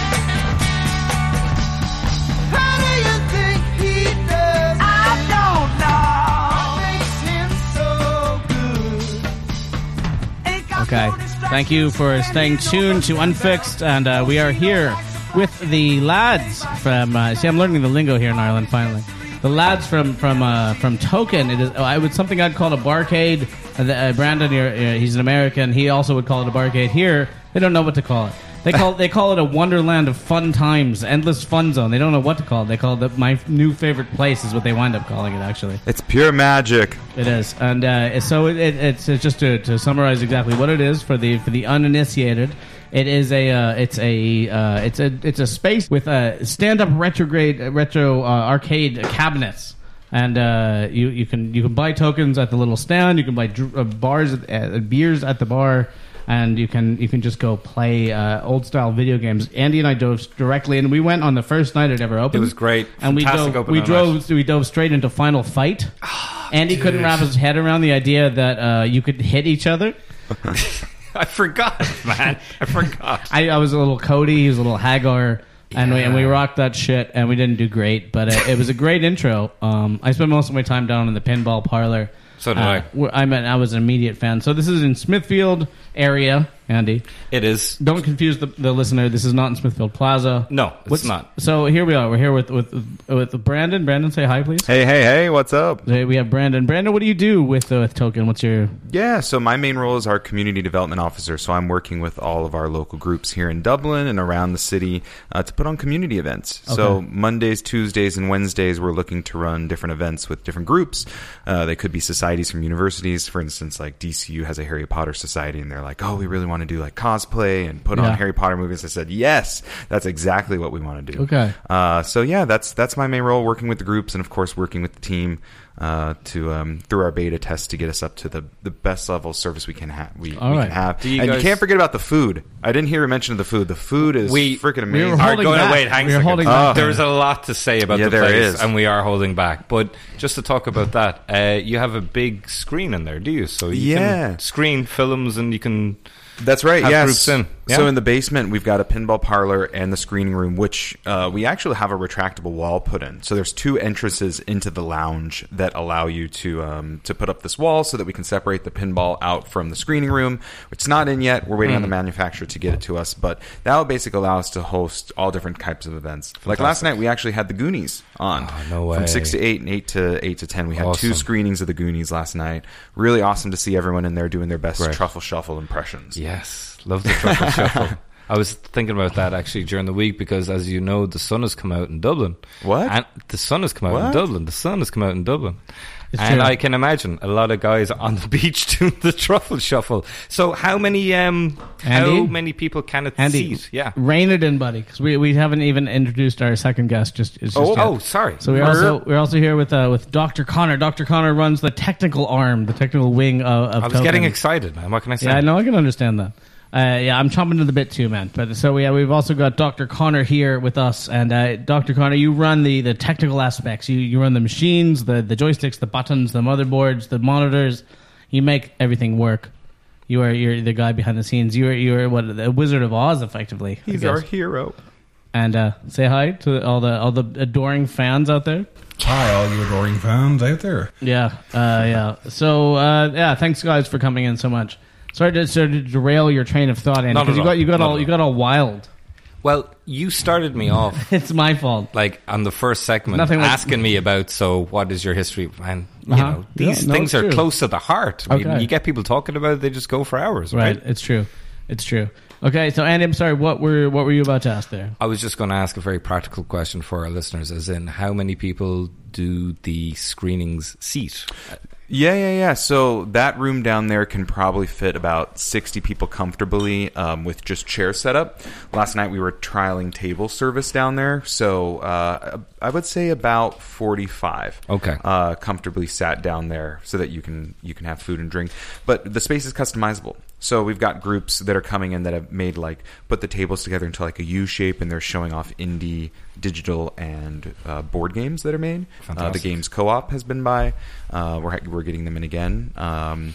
How do you think he does? I don't know. What makes him so good? Ain't got Okay. no Thank you for staying tuned to Unfixed, and uh, we are here with the lads from. Uh, see, I'm learning the lingo here in Ireland. Finally, the lads from from uh, from Token. It is. Oh, I would something I'd call a barcade. Uh, uh, Brandon, you're, uh, he's an American. He also would call it a barcade. Here, they don't know what to call it. They call they call it a wonderland of fun times, endless fun zone. They don't know what to call it. They call it the, my new favorite place is what they wind up calling it. Actually, it's pure magic. It is, and uh, so it, it, it's, it's just to, to summarize exactly what it is for the for the uninitiated. It is a uh, it's a uh, it's a it's a space with a uh, stand up retrograde retro uh, arcade cabinets. And uh, you you can you can buy tokens at the little stand. You can buy dr- uh, bars uh, beers at the bar. And you can you can just go play uh, old style video games. Andy and I dove directly, and we went on the first night it ever opened. It was great, and we Fantastic dove we opening drove we dove straight into Final Fight. Oh, Andy dude. couldn't wrap his head around the idea that uh, you could hit each other. I forgot, man. I forgot. I, I was a little Cody, he was a little Hagar. And we and we rocked that shit, and we didn't do great, but it, it was a great intro. Um, I spent most of my time down in the pinball parlor. So did uh, I. where I mean, I was an immediate fan. So this is in Smithfield area, Andy. It is. Don't confuse the, the listener. This is not in Smithfield Plaza. No, it's What's, not. So here we are. We're here with with with Brandon. Brandon, say hi, please. Hey, hey, hey! What's up? Hey, we have Brandon. Brandon, what do you do with uh, with Token? What's your Yeah, so my main role is our community development officer. So I'm working with all of our local groups here in Dublin and around the city uh, to put on community events. Okay. So Mondays, Tuesdays, and Wednesdays, we're looking to run different events with different groups. Uh, they could be societies from universities. For instance, like D C U has a Harry Potter society, and they're like, oh, we really want to do like cosplay and put Yeah. on Harry Potter movies. I said, yes, that's exactly what we want to do. Okay. Uh, so yeah, that's that's my main role, working with the groups and of course working with the team uh, to um, through our beta test to get us up to the, the best level of service we can have. We, we All right. can have, Do you and guys- you can't forget about the food. I didn't hear a mention of the food. The food is We- freaking we were amazing. holding Are going back. to wait, hang We a were second. holding back. There's a lot to say about Yeah, the there place, is. and we are holding back. But just to talk about that, uh, you have a big screen in there, do you? So you Yeah. can screen films, and you can. That's right. have Yes. groups in. Yeah? So in the basement, we've got a pinball parlor and the screening room, which uh, we actually have a retractable wall put in. So there's two entrances into the lounge that allow you to um, to put up this wall so that we can separate the pinball out from the screening room. It's not in yet. We're waiting Mm. on the manufacturer to get it to us, but that will basically allow us to host all different types of events. Like last night, we actually had the Goonies on Oh, no way. from six to eight and eight to eight to ten. We had two Awesome. screenings of the Goonies last night. Really awesome to see everyone in there doing their best Great. truffle shuffle impressions. Yes, love the truffle shuffle. I was thinking about that actually during the week because, as you know, the sun has come out in Dublin. What? And the sun has come out in What? Dublin. The sun has come out in Dublin. It's and true. I can imagine a lot of guys on the beach doing the truffle shuffle. So how many um Andy? how many people can it Andy? seat? Yeah. Rein it in, buddy, because we, we haven't even introduced our second guest. Just, it's just Oh, yet. oh, sorry. So we're also we're also here with uh, with Doctor Connor. Doctor Connor runs the technical arm, the technical wing of. of I was Token. getting excited, man. What can I say? Yeah, I know. I can understand that. Uh, yeah, I'm chomping to the bit too, man. But so yeah, we've also got Doctor Connor here with us, and uh, Doctor Connor, you run the, the technical aspects. You you run the machines, the the joysticks, the buttons, the motherboards, the monitors. You make everything work. You are you're the guy behind the scenes. You are you're what the Wizard of Oz, effectively. I He's guess. our hero. And uh, say hi to all the all the adoring fans out there. Hi, all you adoring fans out there. Yeah, uh, yeah. So uh, yeah, thanks guys for coming in so much. Sorry to, sorry to derail your train of thought, Andy, Not because at you got all. you got Not all at you got all wild. Well, you started me off It's my fault. like on the first segment Nothing like- asking me about, so what is your history? And you Uh-huh. know, these Yeah, no, things it's are true. close to the heart. I mean, Okay. you get people talking about it, they just go for hours, Right, right? it's true. It's true. Okay, so Andy, I'm sorry. What were what were you about to ask there? I was just going to ask a very practical question for our listeners, as in how many people do the screenings seat? Yeah, yeah, yeah. So that room down there can probably fit about sixty people comfortably um, with just chair setup. Last night we were trialing table service down there, so uh, I would say about forty-five. Okay. Uh, comfortably sat down there so that you can you can have food and drink. But the space is customizable. So we've got groups that are coming in that have made like put the tables together into like a U shape, and they're showing off indie, digital, and uh, board games that are made. Uh, the Fantastic. Games Co-op has been by. Uh, we're we're getting them in again. Um,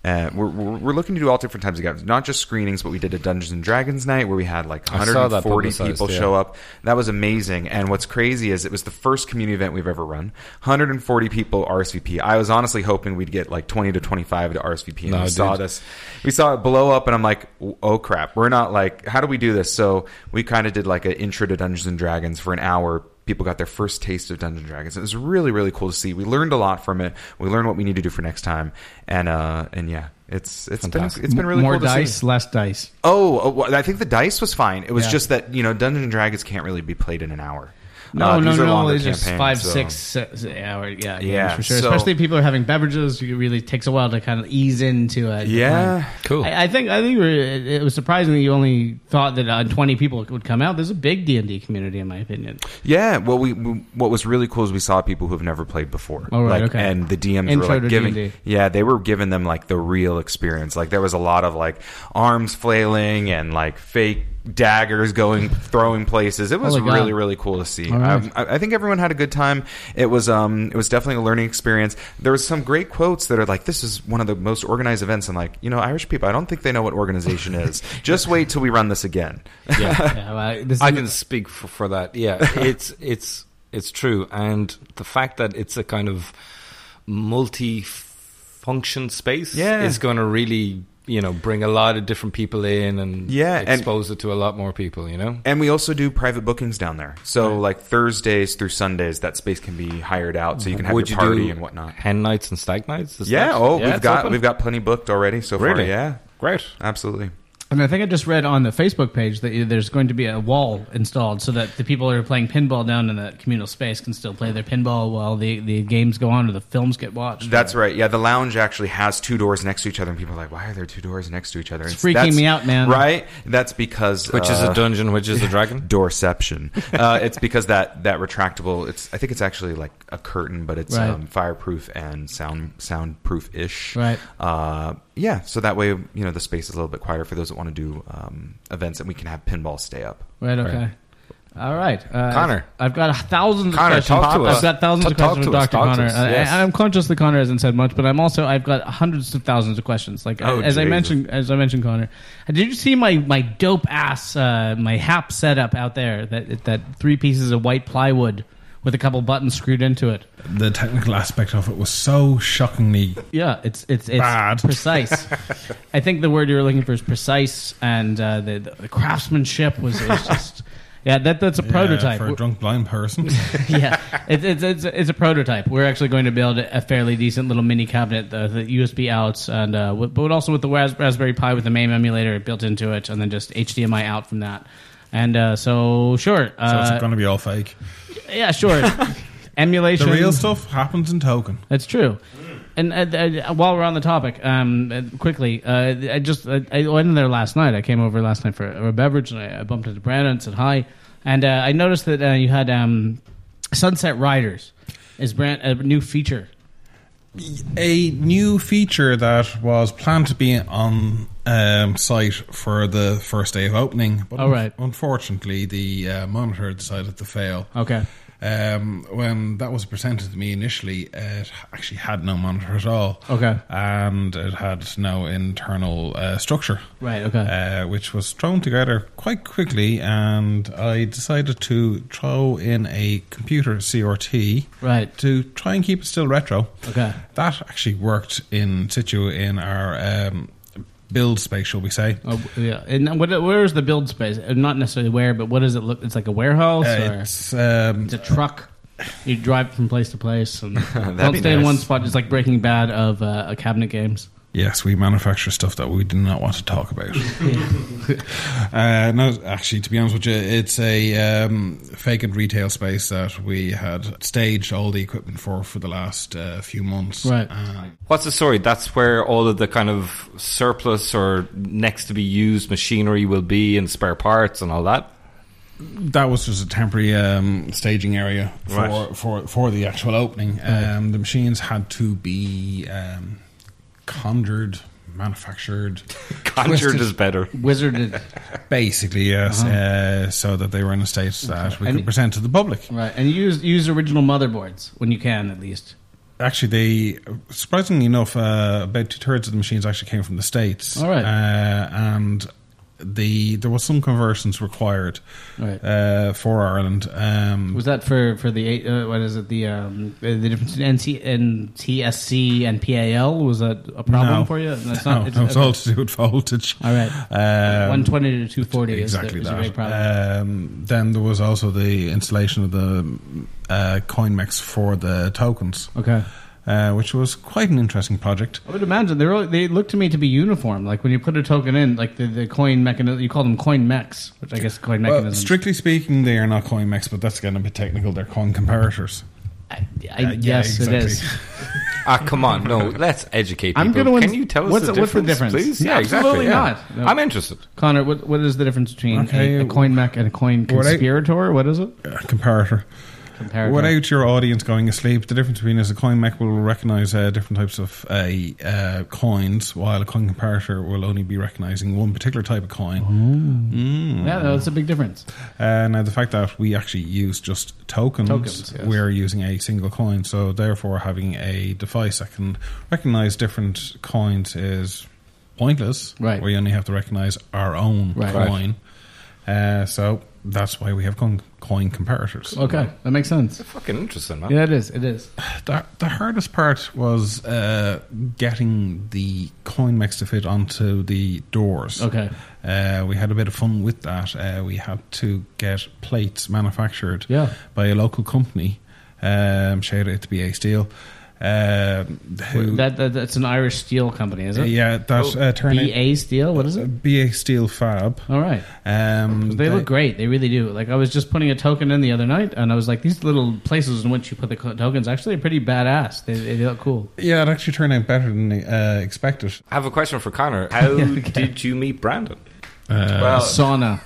Uh, we're, we're we're looking to do all different types of games, not just screenings, but we did a Dungeons and Dragons night where we had like I one saw hundred that forty publicized, people yeah. show up. That was amazing. And what's crazy is it was the first community event we've ever run. one hundred forty people R S V P. I was honestly hoping we'd get like twenty to twenty-five to R S V P. And No, we saw dude. this. We saw it blow up, and I'm like, oh crap, we're not like, how do we do this? So we kind of did like an intro to Dungeons and Dragons for an hour. People got their first taste of Dungeons and Dragons. It was really, really cool to see. We learned a lot from it. We learned what we need to do for next time, and uh, and yeah, it's it's Fantastic. been it's been really More cool to dice, see. less dice. Oh, oh, well, I think the dice was fine. It was Yeah. just that, you know, Dungeons and Dragons can't really be played in an hour. No, Uh, no, these are no. longer It's just campaigns, five, so- six, six hour. Yeah, games Yeah, for sure. so- Especially if people are having beverages. It really takes a while to kind of ease into it. Yeah. Cool. I, I think I think we're, it, it was surprising that you only thought that uh, twenty people would come out. There's a big D and D community, in my opinion. Yeah, well, we, we what was really cool is we saw people who've never played before. Oh, right, like, okay. And the D Ms Intro were like to giving, D and D. yeah, they were giving them like the real experience. Like there was a lot of like arms flailing and like fake daggers going throwing places. It was Holy God. really really cool to see. All right. Um, I, I think everyone had a good time. It was um it was definitely a learning experience. There was some great quotes that are like, this is one of the most organized events. I'm like, you know, Irish people, I don't think they know what organization is. Just wait till we run this again. Yeah, yeah, well, this I is- can speak for, for that. Yeah, it's it's it's true, and the fact that it's a kind of multi-function space Yeah. is going to really, you know, bring a lot of different people in and Yeah, and- expose it to a lot more people. You know, And we also do private bookings down there. So like Thursdays through Sundays, that space can be hired out, so you can have Would your you party do and whatnot. hen nights and stag nights? Is Yeah. that- Oh, yeah, we've it's got open? we've got plenty booked already so far. Really? Yeah. Great. Absolutely. And I think I just read on the Facebook page that there's going to be a wall installed so that the people who are playing pinball down in that communal space can still play their pinball while the, the games go on or the films get watched. That's right. Yeah, the lounge actually has two doors next to each other, and people are like, "Why are there two doors next to each other?" It's And freaking that's- me out, man. Right? That's because Which is uh, a dungeon, which is a dragon. Doorception. uh, it's because that that retractable. It's I think it's actually like a curtain, but it's Right. um, fireproof and sound soundproof ish. Right. Uh, yeah. So that way, you know, the space is a little bit quieter for those that want to do um, events, and we can have pinball stay up. Right, okay. All right. Uh, Connor. I've got thousands of Connor, questions. talk to I've us. got thousands Talk- of questions talk from to us, Doctor talk to Connor. us, And yes. I, I'm conscious that Connor hasn't said much, but I'm also, I've got hundreds of thousands of questions. Like, Oh, as I Jesus. mentioned, as I mentioned, Connor, did you see my, my dope ass, uh, my H A P setup out there? That, that three pieces of white plywood with a couple buttons screwed into it. The technical aspect of it was so shockingly Yeah, it's it's it's Bad. precise. I think the word you were looking for is precise, and uh, the, the craftsmanship was, was just yeah. That that's a yeah, prototype. for a drunk blind person. yeah, it, it's it's it's a prototype. We're actually going to build a fairly decent little mini cabinet, the, the U S B outs, and uh, with, but also with the Ras- Raspberry Pi with the MAME emulator built into it, and then just H D M I out from that. And uh, so sure, so it's uh, going to be all fake. yeah, sure. Emulation. The real stuff happens in Token. That's true. And uh, uh, while we're on the topic, um, uh, quickly, uh, I just uh, I went in there last night. I came over last night for a beverage, and I, I bumped into Brandon and said hi. And uh, I noticed that uh, you had um, Sunset Riders is brand a new feature. A new feature that was planned to be on um, site for the first day of opening, but Oh, right. unfortunately the uh, monitor decided to fail. Okay. Um, when that was presented to me initially, it actually had no monitor at all. Okay. And it had no internal uh, structure. Right, okay. Uh, which was thrown together quite quickly, and I decided to throw in a computer C R T Right. to try and keep it still retro. Okay. That actually worked in situ in our um, build space, shall we say. Oh, yeah. And what, where is the build space? Uh, Not necessarily where, but what does it look? It's like a warehouse, Uh, or it's, um, it's a truck. You drive from place to place, and That'd don't be stay in nice. one spot. It's like Breaking Bad of uh, cabinet games. Yes, we manufacture stuff that we do not want to talk about. uh, no, actually, to be honest with you, it's a um, vacant retail space that we had staged all the equipment for for the last uh, few months. Right. Uh, What's the story? That's where all of the kind of surplus or next to be used machinery will be, and spare parts and all that. that was just a temporary um, staging area for, Right. for, for the actual opening. Um, the machines had to be um, conjured, manufactured, Conjured twisted. is better. Wizarded. Basically, yes, Uh-huh. uh, so that they were in a state that we And- could present to the public. Right, and use use original motherboards when you can, at least. actually, they surprisingly enough, uh, about two thirds of the machines actually came from the States. All right. uh, and the there was some conversions required Right. uh, for Ireland. Um, Was that for for the eight? Uh, what is it? The um, the difference in N T, N T S C and P A L, was that a problem no, for you? That's no, not. It's, no, it's okay. all to do with voltage. All right. Um, one twenty to two forty exactly is, the, is a that. big problem. Um, then there was also the installation of the uh, CoinMex for the tokens. Okay. Uh, which was quite an interesting project. I would imagine they really, they look to me to be uniform. Like when you put a token in, like the, the coin mechanism, you call them coin mechs, which I guess coin Well, mechanisms. strictly speaking, they are not CoinMex, but that's getting a bit technical. They're coin comparators. I, Uh, yeah, yes, exactly. it is. Ah, come on, no, let's educate people. I'm gonna. Can you tell us what's the, the, what's the difference, difference? please? Yeah, Absolutely exactly. yeah. not. No. I'm interested. Connor, what what is the difference between Okay. a, a coin mech and a coin What I- conspirator? What is it? Uh, comparator. Comparator. Without your audience going asleep, the difference between is a coin mech will recognize uh, different types of uh, uh, coins, while a coin comparator will only be recognizing one particular type of coin. Mm. Yeah, that's a big difference. Uh, now, the fact that we actually use just tokens, Tokens, yes. we're using a single coin, so therefore having a device that can recognize different coins is pointless. Right. We only have to recognize our own Right. coin. Uh, so that's why we have coin, coin comparators. Okay, that makes sense. Fucking interesting, man. Yeah, it is. It is. The, the hardest part was uh, getting the coin mix to fit onto the doors. Okay. Uh, we had a bit of fun with that. Uh, we had to get plates manufactured Yeah. by a local company. Um, shout out to B A Steel. Um, who, That, that that's an Irish steel company, is it? yeah, that uh, turned B A Steel. What is it? B A Steel Fab. All right. Um, They look great. They really do. Like I was just putting a token in the other night, and I was like, these little places in which you put the co- tokens actually are pretty badass. They, they look cool. Yeah, it actually turned out better than uh, expected. I have a question for Connor. How Okay. did you meet Brandon? Uh, well, Sauna.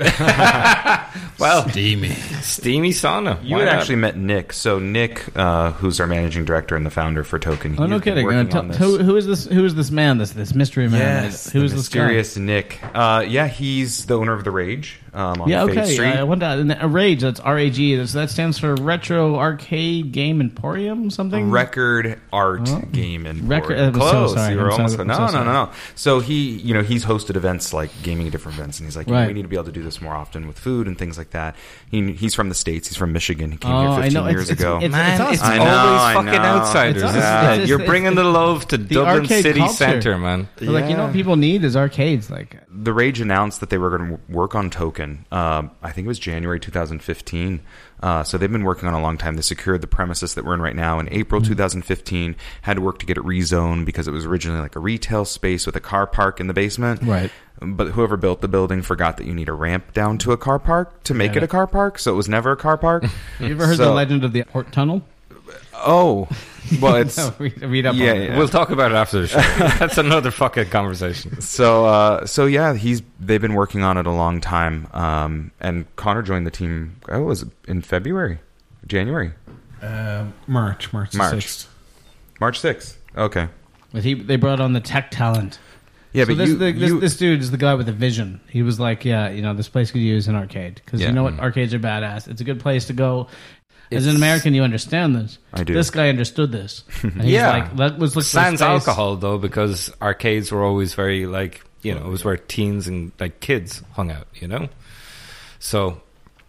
well, steamy, steamy sauna. You Why had not? actually met Nick. So Nick, uh, who's our managing director and the founder for Token, Oh no, he's been kidding! Uh, working t- on this. who, who is this? Who is this man? This this mystery man? Yes, who the is this guy? mysterious Nick. Uh, yeah, he's the owner of the Rage um, on Yeah, Fade okay. Street. I went down. And a Rage. That's R A G. That's, that stands for Retro Arcade Game Emporium. Something. Record Art Oh. Game and Record- I'm so close. sorry. You were I'm almost so- no, I'm so no, no, sorry. no. So he, you know, he's hosted events like gaming at different events, and he's like, you know, Right. we need to be able to do this more often with food and things like that. He, he's from the States. He's from Michigan. He came Oh, here I fifteen know. It's- years it's- ago. it's- Man, it's us. it's I know, always I fucking know. outsiders. It's us. isn't It's- it? it's- You're it's bringing the love to the Dublin arcade City culture. Centre, man. They're Like you know, what people need is arcades. Like The Rage announced that they were going to work on Token. Um, I think it was January two thousand fifteen. Uh, so they've been working on it a long time. They secured the premises that we're in right now in April two thousand fifteen. Had to work to get it rezoned because it was originally like a retail space with a car park in the basement. Right. But whoever built the building forgot that you need a ramp down to a car park to make Yeah. it a car park. So it was never a car park. you ever heard So- the legend of the Port Tunnel? Oh, well, it's No, read, read up yeah, on it. yeah. We'll talk about it after the show. That's another fucking conversation. So, uh, so yeah, he's they've been working on it a long time. Um, and Connor joined the team. Oh, was it in February, January, Uh, March, March, the March, sixth. March sixth. Okay. But he, they brought on the tech talent. Yeah, so but this, you- the, this, you- this dude is the guy with the vision. He was like, yeah, you know, this place could use an arcade. Because Yeah. you know what? Arcades are badass. It's a good place to go. As an It's- American, you understand this. I do. This guy understood this. And he's Yeah. like, let, let's look for Sans space. alcohol, though, because arcades were always very, like, you know, it was where teens and, like, kids hung out, you know? So,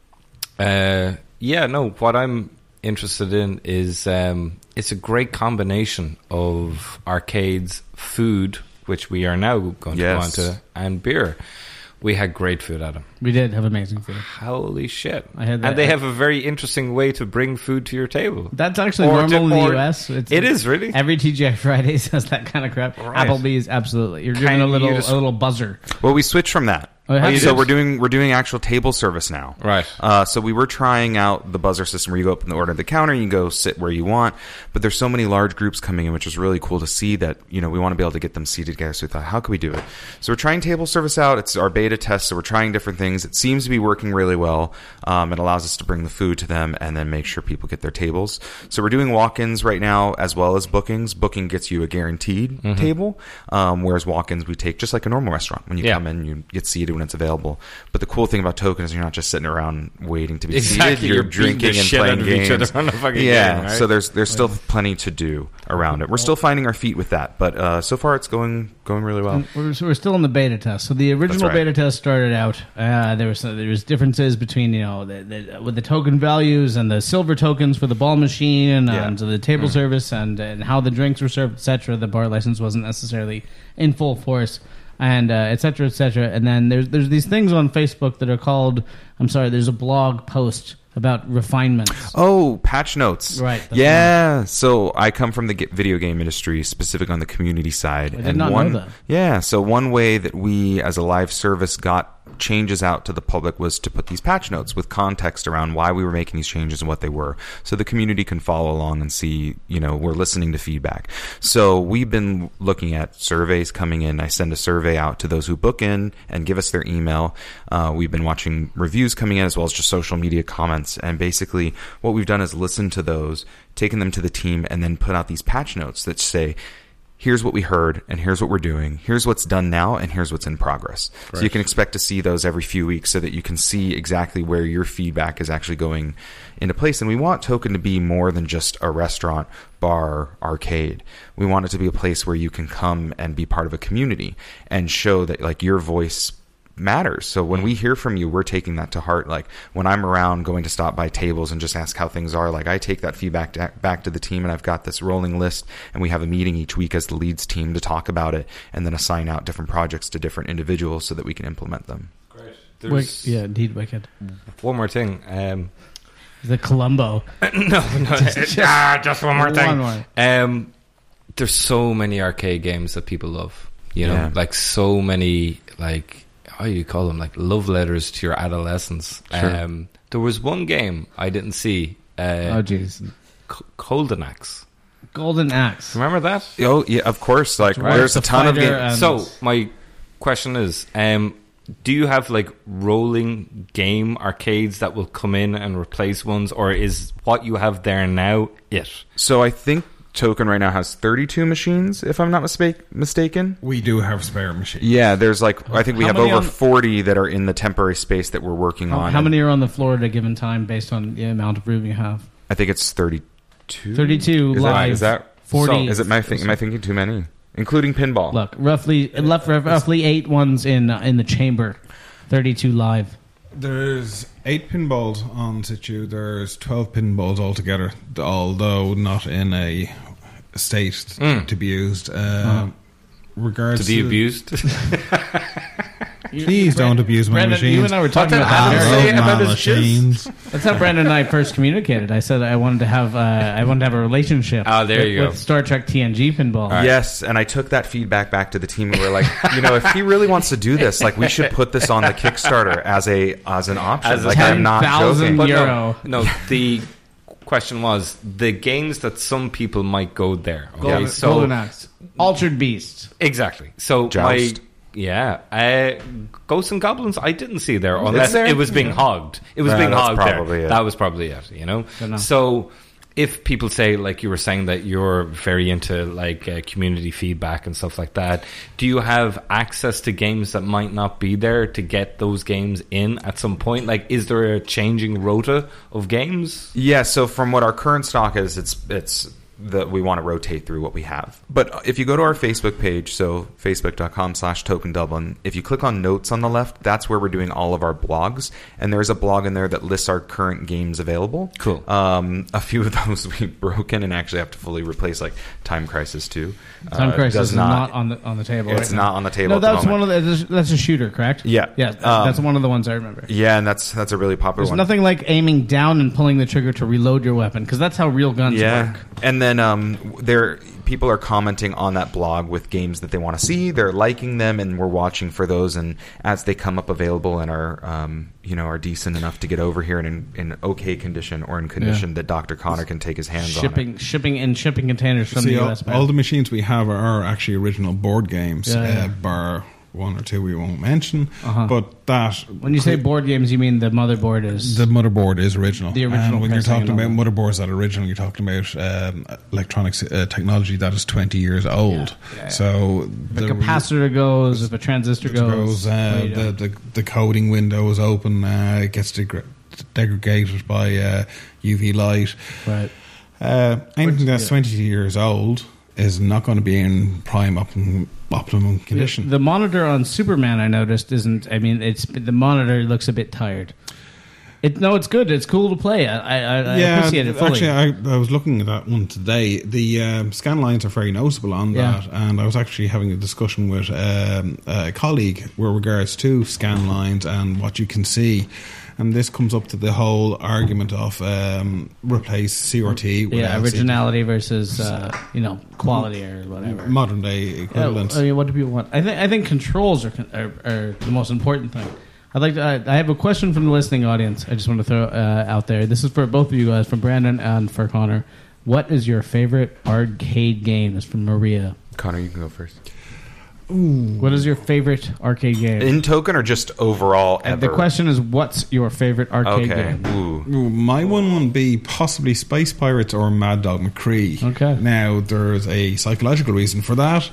uh, yeah, no, what I'm interested in is um, it's a great combination of arcades, food, which we are now going Yes. to go on to, and beer. We had great food, Adam. We did have amazing food. Holy shit. I had that. And they have a very interesting way to bring food to your table. That's actually Or normal to- in the or- U S. It's, It is, really? Every T G I Fridays has that kind of crap. Right. Applebee's, absolutely. You're giving Can a you little just- a little buzzer. Well, we switched from that. Oh, you so did? we're doing we're doing actual table service now. Right. Uh, so we were trying out the buzzer system where you go up in the order of the counter, you go sit where you want. But there's so many large groups coming in, which is really cool to see that, you know, we want to be able to get them seated together. So we thought, how can we do it? So we're trying table service out. It's our beta test, so we're trying different things. It seems to be working really well. Um, it allows us to bring the food to them and then make sure people get their tables. So we're doing walk-ins right now as well as bookings. Booking gets you a guaranteed Mhm. table, um, whereas walk-ins we take just like a normal restaurant. When you Yeah. come in, you get seated when it's available. But the cool thing about Token is you're not just sitting around waiting to be Exactly, seated. You're, you're beating drinking the and shit playing out of games. each other on a fucking yeah, game, right? so there's there's still plenty to do around it. We're still finding our feet with that, but uh, so far it's going going really well. We're, so we're still in the beta test. So the original right. beta test started out. Uh, there was there was differences between you know the, the, with the token values and the silver tokens for the ball machine Yeah. and the table Mm. service and and how the drinks were served, et cetera. The bar license wasn't necessarily in full force, and uh, et cetera, et cetera. And then there's there's these things on Facebook that are called. I'm sorry. There's a blog post about refinements. Oh, patch notes. Right. that's Yeah. So I come from the ge- video game industry, specific on the community side. I did not know one, that. Yeah. So one way that we, as a live service, got changes out to the public was to put these patch notes with context around why we were making these changes and what they were, so the community can follow along and see, you know, we're listening to feedback. So we've been looking at surveys coming in. I send a survey out to those who book in and give us their email. Uh, we've been watching reviews coming in as well as just social media comments. And basically what we've done is listen to those, taken them to the team, and then put out these patch notes that say, here's what we heard, and here's what we're doing. Here's what's done now, and here's what's in progress. So Right. you can expect to see those every few weeks so that you can see exactly where your feedback is actually going into place. And we want Token to be more than just a restaurant, bar, arcade. We want it to be a place where you can come and be part of a community and show that like your voice matters. So when we hear from you, we're taking that to heart. Like when I'm around going to stop by tables and just ask how things are, like I take that feedback to, back to the team, and I've got this rolling list, and we have a meeting each week as the leads team to talk about it and then assign out different projects to different individuals so that we can implement them. Great. Wick- yeah, indeed, wicked. One more thing. Um, The Columbo. no, no, Just- ah, just one more thing. One more. Um, there's so many arcade games that people love. You know, Yeah. like so many, like how do you call them, like love letters to your adolescence. Sure. Um, there was one game I didn't see. Uh, Oh, jeez. C- Golden Axe. Golden Axe. Remember that? Oh yeah, of course. Like Right. there's a The ton of fighter games. and- So my question is, um, do you have like rolling game arcades that will come in and replace ones, or is what you have there now it? So I think Token right now has thirty-two machines, if I'm not mistake- mistaken. We do have spare machines. Yeah, there's like, I think we How have many over on- forty that are in the temporary space that we're working How, on. how And many are on the floor at a given time based on the amount of room you have? I think it's thirty-two. thirty-two is live. That, is that forty. So, is it my think, am I thinking too many? Including pinball. Look, roughly left roughly eight ones in uh, in the chamber, thirty-two live. There's eight pinballs on situ. There's twelve pinballs altogether, although not in a state Mm. to be used. Uh, Uh-huh. Regards To be the- abused? Please don't abuse my Brandon, machines. you and I were talking What about did that. Adam earlier. say I love about my his jizz? machines. That's how Brandon and I first communicated. I said I wanted to have uh, I wanted to have a relationship. Ah, there with, you go. with Star Trek T N G pinball. Yes, and I took that feedback back to the team, and we were like, you know, if he really wants to do this, like we should put this on the Kickstarter as a as an option. As a like I'm not ten thousand joking. But Euro. no, no, the question was the games that some people might go there. Okay, Golden, so Golden Axe, Altered Beast. exactly. So Joust. my yeah, uh, Ghosts and Goblins. I didn't see there unless there? it was being hogged. It was Yeah, being that's hogged probably there. it. That was probably it. You know. Dunno. So if people say, like you were saying, that you're very into like uh, community feedback and stuff like that, do you have access to games that might not be there to get those games in at some point? Like, is there a changing rota of games? Yeah, so from what our current stock is, it's it's that we want to rotate through what we have. But if you go to our Facebook page, so facebook.com slash token Dublin, if you click on notes on the left, that's where we're doing all of our blogs. And there's a blog in there that lists our current games available. Cool. Um, a few of those we've broken and actually have to fully replace, like Time Crisis two. Time Uh, Crisis does is not, on the on the table. It's right now. not on the table No, at the that's moment. one of the. That's a shooter, correct? Yeah. yeah. Um, That's one of the ones I remember. Yeah, and that's that's a really popular There's one. nothing like aiming down and pulling the trigger to reload your weapon, because that's how real guns Yeah, work. and then um, there people are commenting on that blog with games that they want to see. They're liking them, and we're watching for those. And as they come up available and are um, you know are decent enough to get over here and in, in okay condition or in condition Yeah. that Doctor Connor can take his hands on it. Shipping, shipping in shipping containers from See, the all, U S. all the machines we have are, are actually original board games, Yeah, yeah. Uh, bar one or two we won't mention. Uh-huh. But that When you say board games, you mean the motherboard is the motherboard is original. The original And when you're pressing talking and about all motherboards that are original, you're talking about um, electronics uh, technology that is twenty years old. Yeah, yeah. So If a capacitor goes, if a transistor goes, goes uh, what do you do? the, the the coding window is open. Uh, it gets degre- degraded by uh, U V light. Right. Uh, anything that's yeah. twenty years old is not going to be in prime optimum, optimum condition. The monitor on Superman, I noticed, isn't. I mean, it's the monitor looks a bit tired. It no, it's good. It's cool to play. I, I, I yeah, appreciate it fully. actually, I, I was looking at that one today. The um, scan lines are very noticeable on Yeah. that, and I was actually having a discussion with um, a colleague with regards to scan lines and what you can see. And this comes up to the whole argument of um, replace C R T with yeah, L C D. originality versus uh, you know quality or whatever. Modern day Yeah, equivalent. I mean, what do people want? I think I think controls are, are, are the most important thing. I'd like to, I, I have a question from the listening audience. I just want to throw uh, out there. This is for both of you guys, from Brandon and for Connor. What is your favorite arcade game? It's from Maria. Connor, you can go first. Ooh. What is your favorite arcade game? In Token or just overall ever? And the question is, what's your favorite arcade Okay. game? Ooh. Ooh, my one would be possibly Space Pirates or Mad Dog McCree. Okay. Now, there's a psychological reason for that.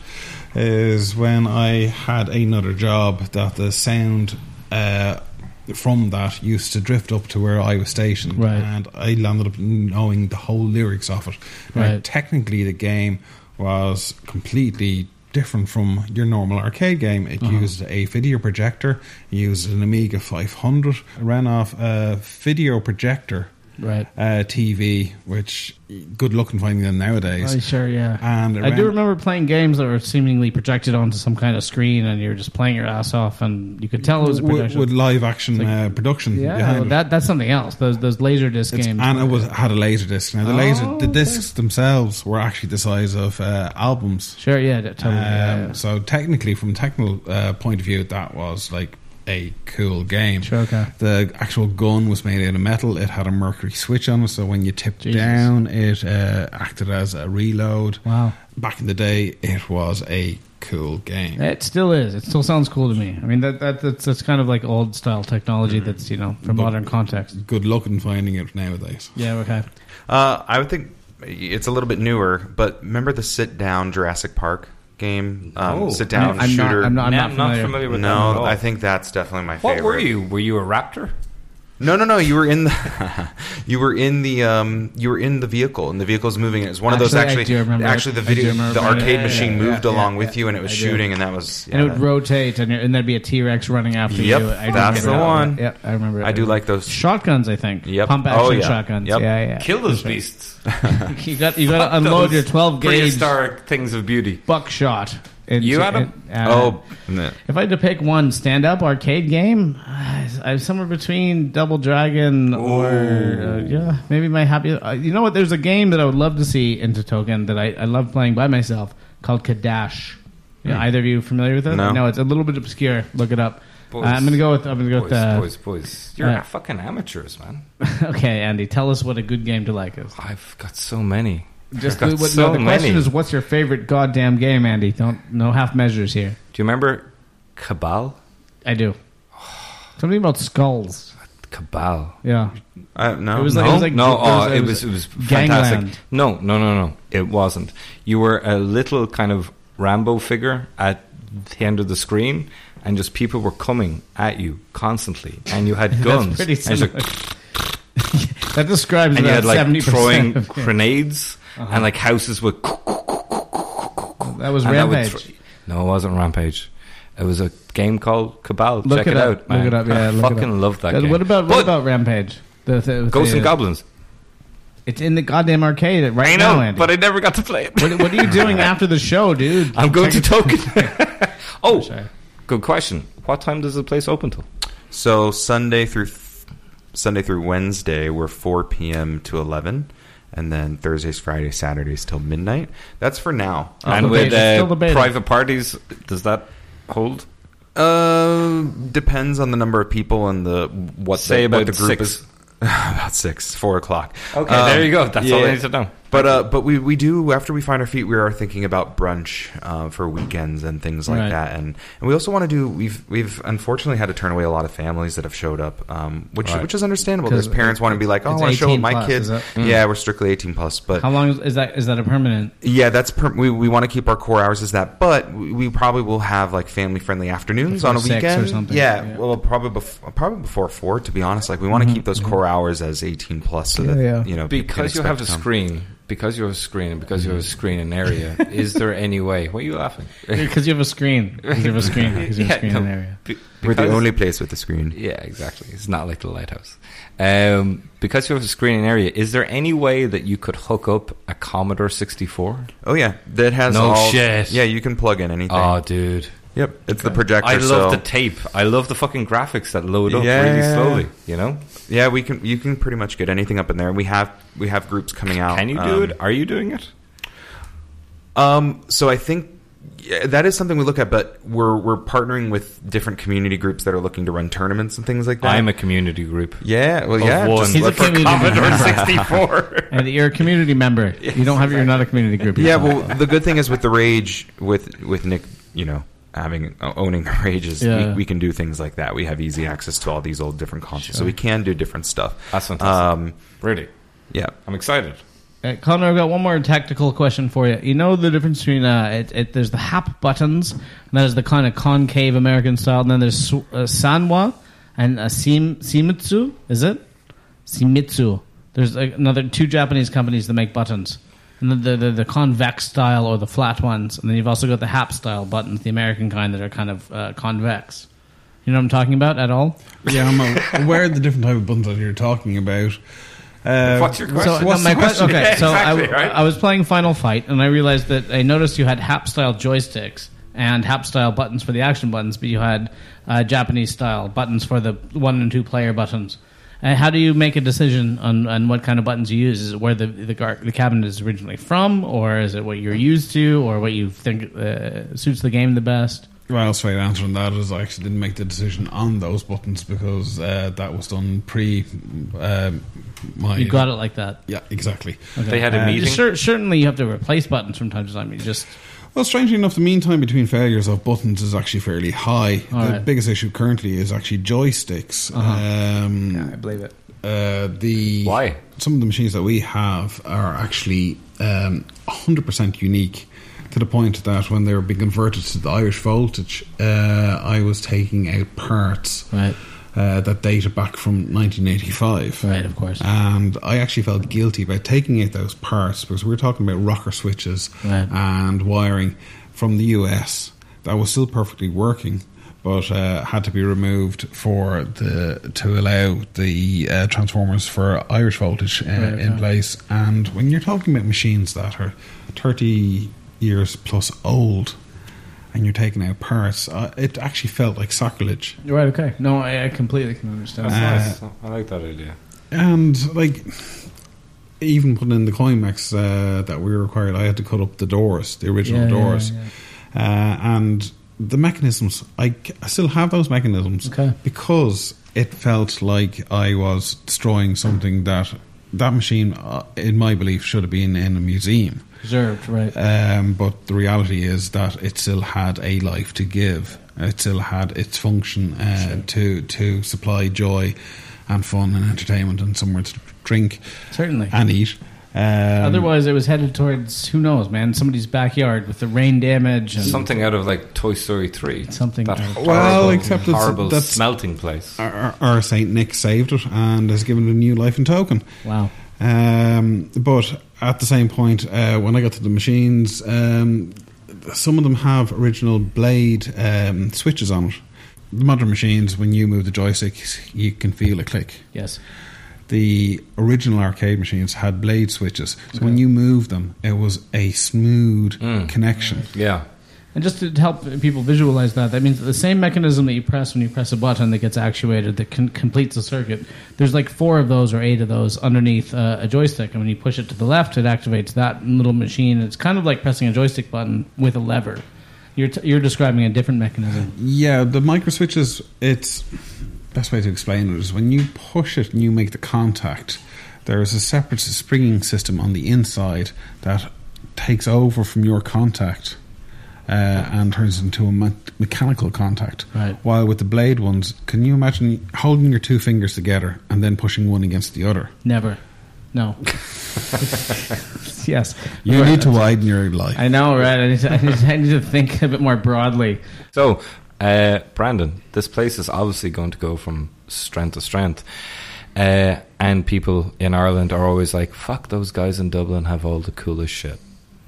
Is when I had another job that the sound uh, from that used to drift up to where I was stationed. Right. And I landed up knowing the whole lyrics of it. Now, Right. technically, the game was completely different from your normal arcade game. It Uh-huh. used a video projector. It used an Amiga five hundred. It ran off a video projector Right. uh, T V, which good looking finding them nowadays. Oh, sure, yeah. And it I do ran- remember playing games that were seemingly projected onto some kind of screen, and you were just playing your ass off, and you could tell it was a with, production. with live action It's like- uh, production yeah, behind well, it. that that's something else. Those those laser disc It's- games, and it was had a laser disc. Now the laser, Oh, the discs themselves were actually the size of uh, albums. Sure, yeah, that totally. Um, yeah, yeah. So technically, from a technical uh, point of view, that was like a cool game. Sure, okay. The actual gun was made out of metal. It had a mercury switch on it, so when you tipped Jesus. down, it uh, acted as a reload. Wow. Back in the day, it was a cool game. It still is. It still sounds cool to me. I mean, that, that that's, that's kind of like old style technology that's, you know, from But modern context. Good luck in finding it nowadays. Yeah, okay. Uh, I would think it's a little bit newer, but remember the sit down Jurassic Park game? Um, Oh. sit down I'm not- shooter. I'm not- I'm Nah, not I'm not familiar. familiar with that at no, all. I think that's definitely my What favorite. were you? Were you a raptor? No, no, no. You were in the you were in the um you were in the vehicle, and the vehicle's moving. It was one of those Actually, I actually do remember actually it. the I do video remember the it. arcade Yeah, machine yeah, moved yeah, along yeah, with you, and it was I do. shooting, and that was yeah, And it would that- rotate, and, and there'd be a T-Rex running after Yep, you. I do that's remember the that one. Yeah, I remember it. I do like those shotguns, I think. Yep. Pump action Oh, yeah. shotguns. Yep. Yeah, yeah. Kill those That's right. beasts. You got you got to Fuck unload those your twelve gauge prehistoric things of beauty. buckshot. into- You had 'em? in- uh, Oh, no. If I had to pick one stand-up arcade game, uh, I'm somewhere between Double Dragon or uh, yeah, maybe my happy. Uh, you know what? There's a game that I would love to see into Token that I, I love playing by myself called Kadash. You know, Hmm. either of you familiar with it? No. it's a little bit obscure. Look it up. Boys. Uh, I'm gonna go with I'm gonna go Boys, with uh, boys, boys. You're uh, fucking amateurs, man. okay, Andy. Tell us what a good game to like is. I've got so many. Just I've the, got what, so no, the question many. is, what's your favorite goddamn game, Andy? Don't no half measures here. Do you remember Cabal? I do. Something about skulls. Cabal. Yeah. I, no, It was No, like- it was like- no, it was- oh, it it was was it was Gangland. fantastic. No, no, no, no, it wasn't. You were a little kind of Rambo figure at the end of the screen, and just people were coming at you constantly, and you had guns. That's pretty And it's like- similar. That describes and you about had like seventy throwing percent. grenades, Uh-huh. and like houses would. That was and that would Rampage. thr- no, it wasn't Rampage. It was a game called Cabal. Look Check it it, up. out, man. Look it up. Yeah, I look fucking it up. love that Uh, game. What about what But about Rampage? The, the, Ghosts the, and Goblins? It's in the goddamn arcade right I know, now, Andy. but I never got to play it. What, what are you doing after the show, dude? I'm going to Check- Token. Oh, good question. What time does the place open till? So Sunday through Sunday through Wednesday, we're four p.m. to eleven, and then Thursdays, Fridays, Saturdays till midnight. That's for now. And Um, with still uh, debating. private parties, does that hold? Uh, depends on the number of people and the what Say the, what about the group six. is. About six, four o'clock. Okay, Um, there you go. That's all I yeah. need to know. But uh, but we, we do, after we find our feet, we are thinking about brunch uh, for weekends and things like Right. that. And and we also want to do, we've we've unfortunately had to turn away a lot of families that have showed up, um, which Right. which is understandable. 'Cause There's parents want to be like, oh, I it's want to show eighteen my plus, kids. is it? Mm. Yeah, we're strictly eighteen plus. But How long is, is that? Is that a permanent? yeah, that's per- we we want to keep our core hours as that, but we, we probably will have like family friendly afternoons Before on a six weekend or something. Yeah, Yeah. well, probably bef- probably before four. To be honest, like we want to Mhm. keep those core hours as eighteen plus, so Yeah, that yeah. you know people can Because you expect have a to come. screen, because you have a screen, and because you have a screen in area, is there any way? What are you laughing? Because you have a screen. Because you have a screen. Because you have a Yeah, screen no, in the area. be- We're the because- only place with the screen. Yeah, exactly. It's not like the lighthouse. Um, because you have a screen in area, is there any way that you could hook up a Commodore sixty-four? Oh yeah, that has no all, shit. Yeah, you can plug in anything. Oh, dude. Yep, it's the projector. I love so- the tape. I love the fucking graphics that load up Yeah. really slowly. You know? Yeah, we can. You can pretty much get anything up in there. We have we have groups coming out. Can you do um, it? Are you doing it? Um, so I think yeah, that is something we look at, but we're we're partnering with different community groups that are looking to run tournaments and things like that. I'm a community group. Yeah, well, Of yeah, one. just He's a look for community Commodore member. sixty-four. And you're a community member. You don't have. You're not a community group. Yeah, yourself. well, the good thing is with the Rage, with with Nick, you know, having uh, owning the Rage is Yeah. we, we can do things like that. We have easy access to all these old different consoles, so Sure. we can do different stuff. That's fantastic. Um, Really? yeah, I'm excited. Uh, Connor, I've got one more tactical question for you. You know the difference between uh, it, it, there's the Hap buttons, and that is the kind of concave American style, and then there's su- uh, Sanwa and uh, Sim, Simitsu, is it? Simitsu. There's uh, another two Japanese companies that make buttons. And then the, the, the convex style or the flat ones, and then you've also got the Hap style buttons, the American kind that are kind of uh, convex. You know what I'm talking about at all? Yeah, I'm aware of the different type of buttons that you're talking about. Uh, What's your question? So, What's no, my the question? question? Okay, Yeah, so exactly, I, right? I was playing Final Fight, and I realized that I noticed you had Hap style joysticks and Hap style buttons for the action buttons, but you had uh, Japanese style buttons for the one and two player buttons. And how do you make a decision on, on what kind of buttons you use? Is it where the the, gar- the cabinet is originally from, or is it what you're used to, or what you think uh, suits the game the best? Well, straight answer on that is I actually didn't make the decision on those buttons because uh, that was done pre um, my. You got it like that. Yeah, exactly. Okay. They had a Uh, meeting. Cer- certainly, you have to replace buttons from time to time. You just Well, strangely enough, the mean time between failures of buttons is actually fairly high. All the right. biggest issue currently is actually joysticks. Uh-huh. Um, yeah, I believe it. uh, the Why? Some of the machines that we have are actually um, one hundred percent unique to the point that when they were being converted to the Irish voltage, uh, I was taking out parts Right. uh, that dated back from nineteen eighty-five. Right, of course. And I actually felt guilty about taking out those parts because we were talking about rocker switches Right. and wiring from the U S that was still perfectly working, but uh, had to be removed for the to allow the uh, transformers for Irish voltage uh, Right, in okay. place. And when you're talking about machines that are thirty years plus old and you're taking out parts, uh, it actually felt like sacrilege. Right, okay. No, I, I completely can understand. That's Uh, nice. I like that idea. And like, even putting in the Climax uh, that we required, I had to cut up the doors, the original Yeah, yeah, doors, yeah. Uh, and the mechanisms. I, c- I still have those mechanisms Okay. because it felt like I was destroying something that that machine, uh, in my belief, should have been in a museum. Preserved, right. Um, but the reality is that it still had a life to give. It still had its function uh, to to supply joy and fun and entertainment and somewhere to drink Certainly. and eat. Um, Otherwise, it was headed towards, who knows, man, somebody's backyard with the rain damage. And Something out of like Toy Story three. Something That out of- horrible, Well, except it's- horrible that's- smelting place. our, our Saint Nick saved it and has given it a new life and token. Wow. Um, but at the same point, uh, when I got to the machines, um, some of them have original blade um, switches on it. The modern machines, when you move the joystick, you can feel a click. Yes. The original arcade machines had blade switches, so Okay. when you moved them, it was a smooth Mm. connection. Yeah. And just to help people visualize that, that means that the same mechanism that you press when you press a button that gets actuated, that con- completes a circuit, there's like four of those or eight of those underneath uh, a joystick. And when you push it to the left, it activates that little machine. It's kind of like pressing a joystick button with a lever. You're, t- you're describing a different mechanism. Yeah, the micro switches, it's best way to explain it is when you push it and you make the contact, there is a separate springing system on the inside that takes over from your contact uh, and turns into a me- mechanical contact. Right. While with the blade ones, can you imagine holding your two fingers together and then pushing one against the other? Never. No. Yes. You Right. need to widen your life. I know, right? I need, to, I, need to, I need to think a bit more broadly. So, uh, Brandon, this place is obviously going to go from strength to strength. Uh, and people in Ireland are always like, fuck, those guys in Dublin have all the coolest shit.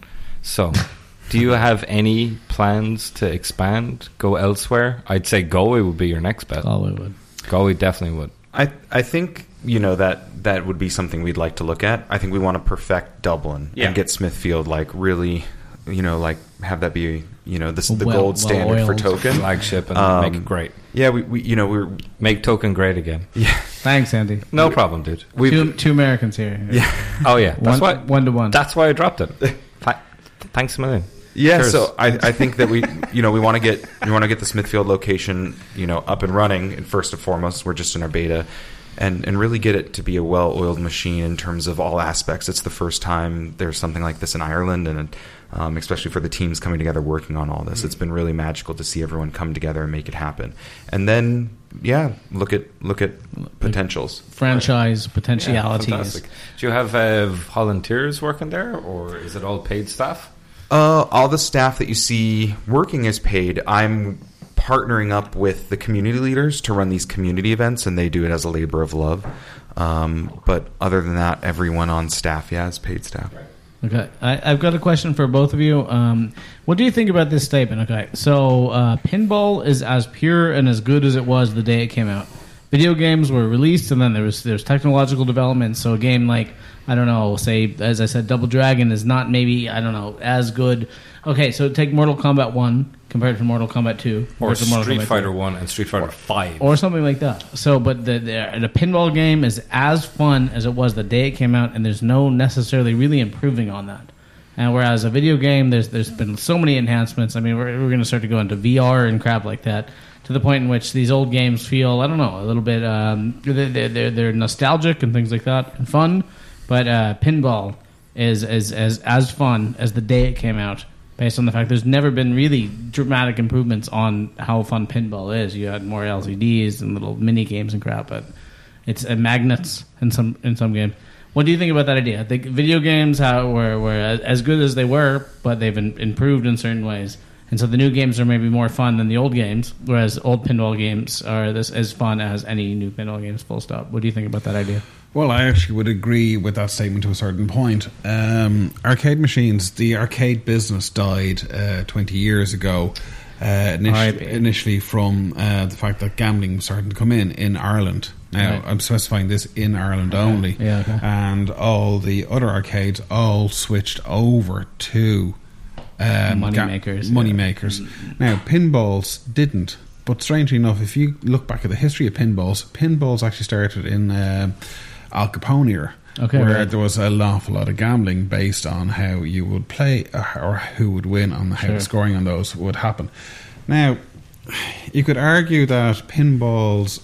So, do you have any plans to expand, go elsewhere? I'd say Galway would be your next bet. Galway would. Galway definitely would. I I think, you know, that that would be something we'd like to look at. I think we want to perfect Dublin Yeah. and get Smithfield, like, really, you know, like, have that be, you know, this, the Well- gold well standard for oiled. Token. Flagship and Um, make it great. Yeah, we, we you know, we're... Make Token great again. Yeah. Thanks, Andy. No problem, dude. Two, two Americans here. Yeah. Oh, yeah. That's one, why, one to one. That's why I dropped it. Th- Thanks a million. Yeah, Cheers. so I, I think that we, you know, we want to get we want to get the Smithfield location, you know, up and running. And first and foremost, we're just in our beta, and and really get it to be a well-oiled machine in terms of all aspects. It's the first time there's something like this in Ireland, and um, especially for the teams coming together working on all this, it's been really magical to see everyone come together and make it happen. And then, yeah, look at look at potentials, Franchise Yeah, potentialities. fantastic. Do you have uh, volunteers working there, or is it all paid staff? Uh, all the staff that you see working is paid. I'm partnering up with the community leaders to run these community events, and they do it as a labor of love. Um, but other than that, everyone on staff, yeah, is paid staff. Okay, I, I've got a question for both of you. Um, what do you think about this statement? Okay, so uh, pinball is as pure and as good as it was the day it came out. Video games were released, and then there was there's technological development. So a game like, I don't know, say, as I said, Double Dragon is not maybe, I don't know, as good. Okay, so take Mortal Kombat one compared to Mortal Kombat two. Or compared to Mortal Street Kombat Fighter two. one and Street Fighter five. Or something like that. So, but the, the the pinball game is as fun as it was the day it came out, and there's no necessarily really improving on that. And whereas a video game, there's there's been so many enhancements. I mean, we're we're going to start to go into V R and crap like that, to the point in which these old games feel, I don't know, a little bit um, they're, they're they're nostalgic and things like that and fun. But uh, pinball is is as as fun as the day it came out, based on the fact there's never been really dramatic improvements on how fun pinball is. You had more L C Ds and little mini games and crap, but it's uh, magnets in some in some games. What do you think about that idea? I think video games how, were, were as good as they were, but they've been improved in certain ways. And so the new games are maybe more fun than the old games, whereas old pinball games are this, as fun as any new pinball games, full stop. What do you think about that idea? Well, I actually would agree with that statement to a certain point. Um, arcade machines, the arcade business died uh, twenty years ago, uh, initially, initially from uh, the fact that gambling was starting to come in in Ireland. Now, Right. I'm specifying this in Ireland only. Yeah, okay. And all the other arcades all switched over to um, Money ga- makers, Money yeah. makers. Now, pinballs didn't. But strangely enough, if you look back at the history of pinballs, pinballs actually started in uh, Al Capone era, Okay, where right. there was an awful lot of gambling based on how you would play or, or who would win and how Sure. the scoring on those would happen. Now, you could argue that pinballs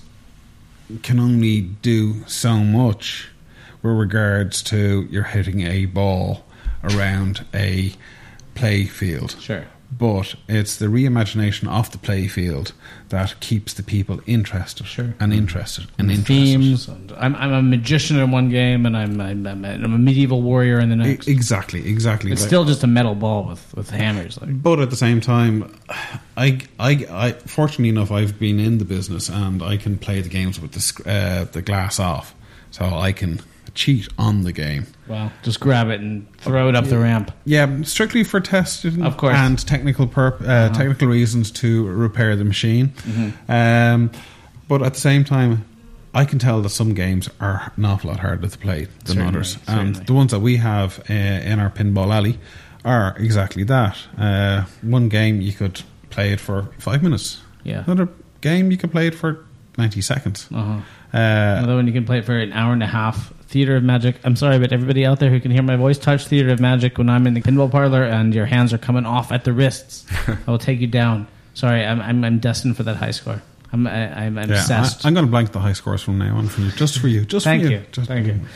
can only do so much with regards to you're hitting a ball around a play field. Sure. But it's the reimagination of the play field that keeps the people interested Sure. and interested and And interested. themes. And I'm, I'm a magician in one game, and I'm, I'm, I'm, a, I'm a medieval warrior in the E- next. Exactly, exactly. It's But- still just a metal ball with, with hammers. Like. But at the same time, I, I, I, fortunately enough, I've been in the business and I can play the games with the sc- uh, the glass off, so I can cheat on the game. Wow. Just grab it and throw it up the ramp. Yeah, strictly for testing, Of course. and technical perp- uh, Uh-huh. technical reasons to repair the machine. Mhm. Um, but at the same time, I can tell that some games are an awful lot harder to play than Certainly, others, and certainly. the ones that we have uh, in our pinball alley are exactly that. Uh, one game you could play it for five minutes. Yeah. Another game you could play it for ninety seconds. Uh-huh. Uh, Another one you can play it for an hour and a half. Theater of Magic. I'm sorry, but everybody out there who can hear my voice, touch Theater of Magic when I'm in the pinball parlor and your hands are coming off at the wrists. I will take you down. Sorry, I'm I'm, I'm destined for that high score. I'm I, I'm Yeah, obsessed. I, I'm going to blank the high scores from now on for you, just for you, just Thank for you. you. Just Thank for you.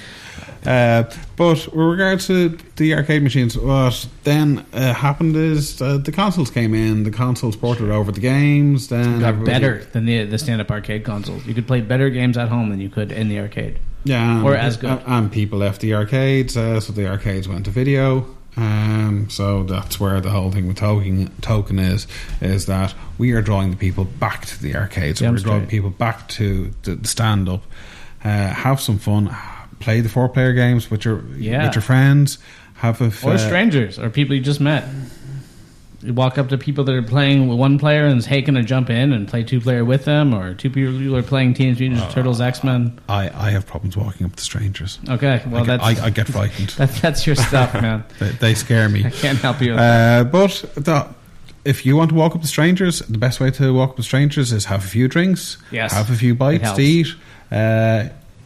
Uh, but with regards to the arcade machines, what then uh, happened is uh, the consoles came in, the consoles ported over the games, then got everybody- better than the the stand-up arcade consoles. You could play better games at home than you could in the arcade. Yeah, or and, as good. And, and people left the arcades, uh, so the arcades went to video. Um, so that's where the whole thing with token, token is, is that we are drawing the people back to the arcades. Damn We're drawing straight. people back to the, the stand-up. Uh, have some fun. Play the four-player games with your Yeah. with your friends. Have a f- Or uh, strangers, or people you just met. You walk up to people that are playing with one player and hey, can I jump in and play two-player with them? Or two people who are playing Teenage Mutant Ninja Turtles, X-Men. I, I have problems walking up to strangers. Okay, well I get, that's I, I get frightened. that, that's your stuff, man. they, they scare me. I can't help you with that. Uh, but the, if you want to walk up to strangers, the best way to walk up to strangers is have a few drinks, Yes. have a few It bites helps. to eat, uh,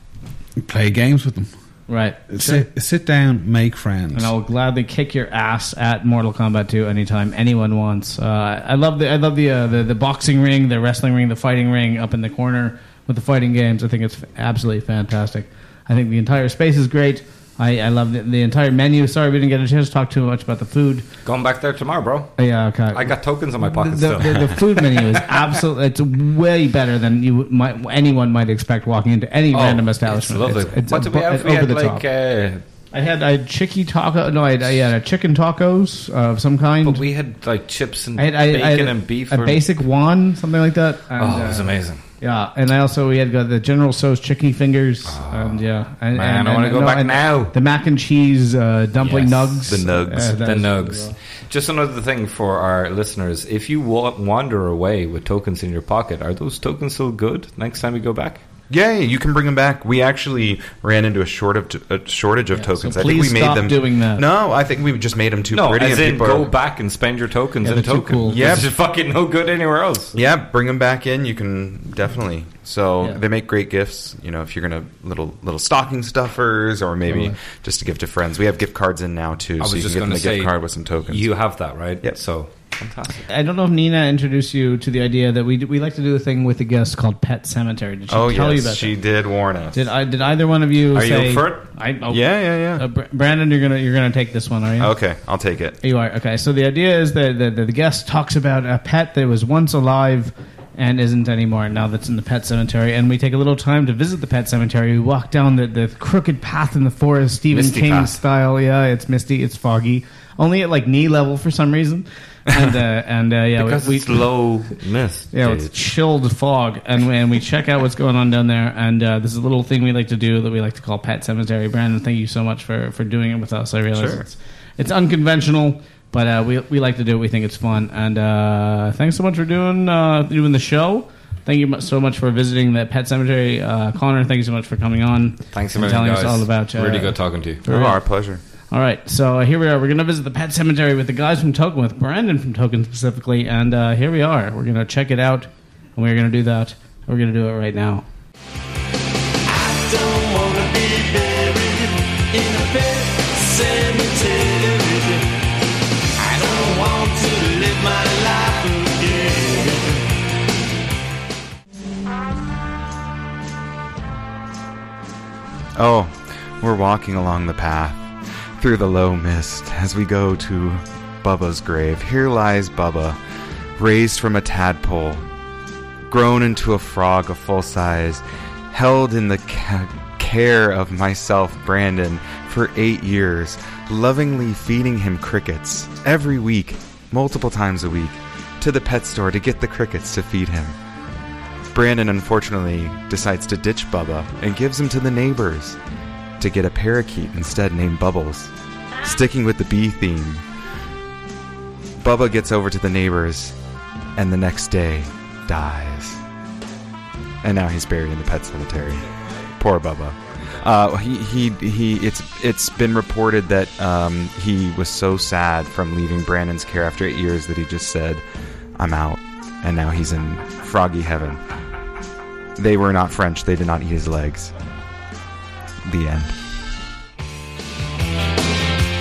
play games with them. Right. Sit, sit down, make friends. And I will gladly kick your ass at Mortal Kombat two anytime anyone wants. Uh, I love the I love the, uh, the the boxing ring, the wrestling ring, the fighting ring up in the corner with the fighting games. I think it's absolutely fantastic. I think the entire space is great. I, I love the, the entire menu. Sorry we didn't get a chance to talk too much about the food. Going back there tomorrow, bro. Yeah, okay. I got tokens in my pocket the, still. the, the food menu is absolutely it's way better than you might anyone might expect walking into any Oh, random it's establishment. lovely. It's, it's What did we abo- have? We over had the like top. uh, I had I had chicky taco. No, I had, I had a chicken tacos of some kind. but we had like chips and I had, I, bacon I had and beef. a or- basic one, something like that. And, Oh, it was uh, amazing. Yeah, and I also we had got the General Tso's chicken fingers, and yeah, and, man, and, I wanna and- go no, back and now. The mac and cheese uh, dumpling Yes, nugs, the nugs. Uh, that the was- nugs. Just another thing for our listeners: if you wa- wander away with tokens in your pocket, are those tokens still good next time you go back? Yeah, yeah, you can bring them back. We actually ran into a short of a shortage of Yeah, tokens. so I think please we made stop them doing that. No, I think we just made them too No, pretty. as and in people go are- back and spend your tokens Yeah, in they're too token. cool. Yeah. This is fucking no good anywhere else. Yeah, bring them back in. You can definitely. So Yeah. they make great gifts. You know, if you're gonna little little stocking stuffers, or maybe Totally. just to give to friends. We have gift cards in now too, I so was you just can going get to them a say, gift card with some tokens. You have that, right? Yep. So fantastic. I don't know if Nina introduced you to the idea that we we like to do a thing with the guests called Pet Cemetery. Did she oh tell yes, you about she that? did warn us. Did I? Did either one of you? Are say, you up for it? I, oh, yeah, yeah, yeah. Uh, Br- Brandon, you're gonna you're gonna take this one, are you? Okay, I'll take it. You are okay. So the idea is that the, the, the guest talks about a pet that was once alive and isn't anymore. Now that's in the pet cemetery, and we take a little time to visit the pet cemetery. We walk down the, the crooked path in the forest, Stephen Misty King path. style. Yeah, it's misty, it's foggy, only at like knee level for some reason. And uh, and uh, yeah, Because we, it's low mist. yeah, it's chilled fog, and we, and we check out what's going on down there. And uh, this is a little thing we like to do that we like to call Pet Cemetery. Brandon, thank you so much for, for doing it with us. I realize Sure. it's it's unconventional, but uh, we we like to do it. We think it's fun. And uh, thanks so much for doing uh, doing the show. Thank you mu- so much for visiting the Pet Cemetery, uh, Connor. Thank you so much for coming on. Thanks a and million, telling guys. us all about. Uh, really good talking to you. for Oh, real. our pleasure. All right, so uh, here we are. We're going to visit the Pet Cemetery with the guys from Token, with Brandon from Token specifically, and uh, here we are. We're going to check it out, and we're going to do that. We're going to do it right now. Don't wanna be buried in a pet cemetery. I don't want to live my life again. Oh, we're walking along the path through the low mist as we go to Bubba's grave. Here lies Bubba, raised from a tadpole, grown into a frog of full size, held in the ca- care of myself, Brandon, for eight years, lovingly feeding him crickets every week, multiple times a week, to the pet store to get the crickets to feed him. Brandon unfortunately decides to ditch Bubba and gives him to the neighbors to get a parakeet instead named Bubbles. Sticking with the bee theme, Bubba gets over to the neighbors and the next day dies. And now he's buried in the pet cemetery. Poor Bubba. Uh, he, he, he, it's, it's been reported that um, he was so sad from leaving Brandon's care after eight years that he just said, I'm out. And now he's in froggy heaven. They were not French. They did not eat his legs. The end.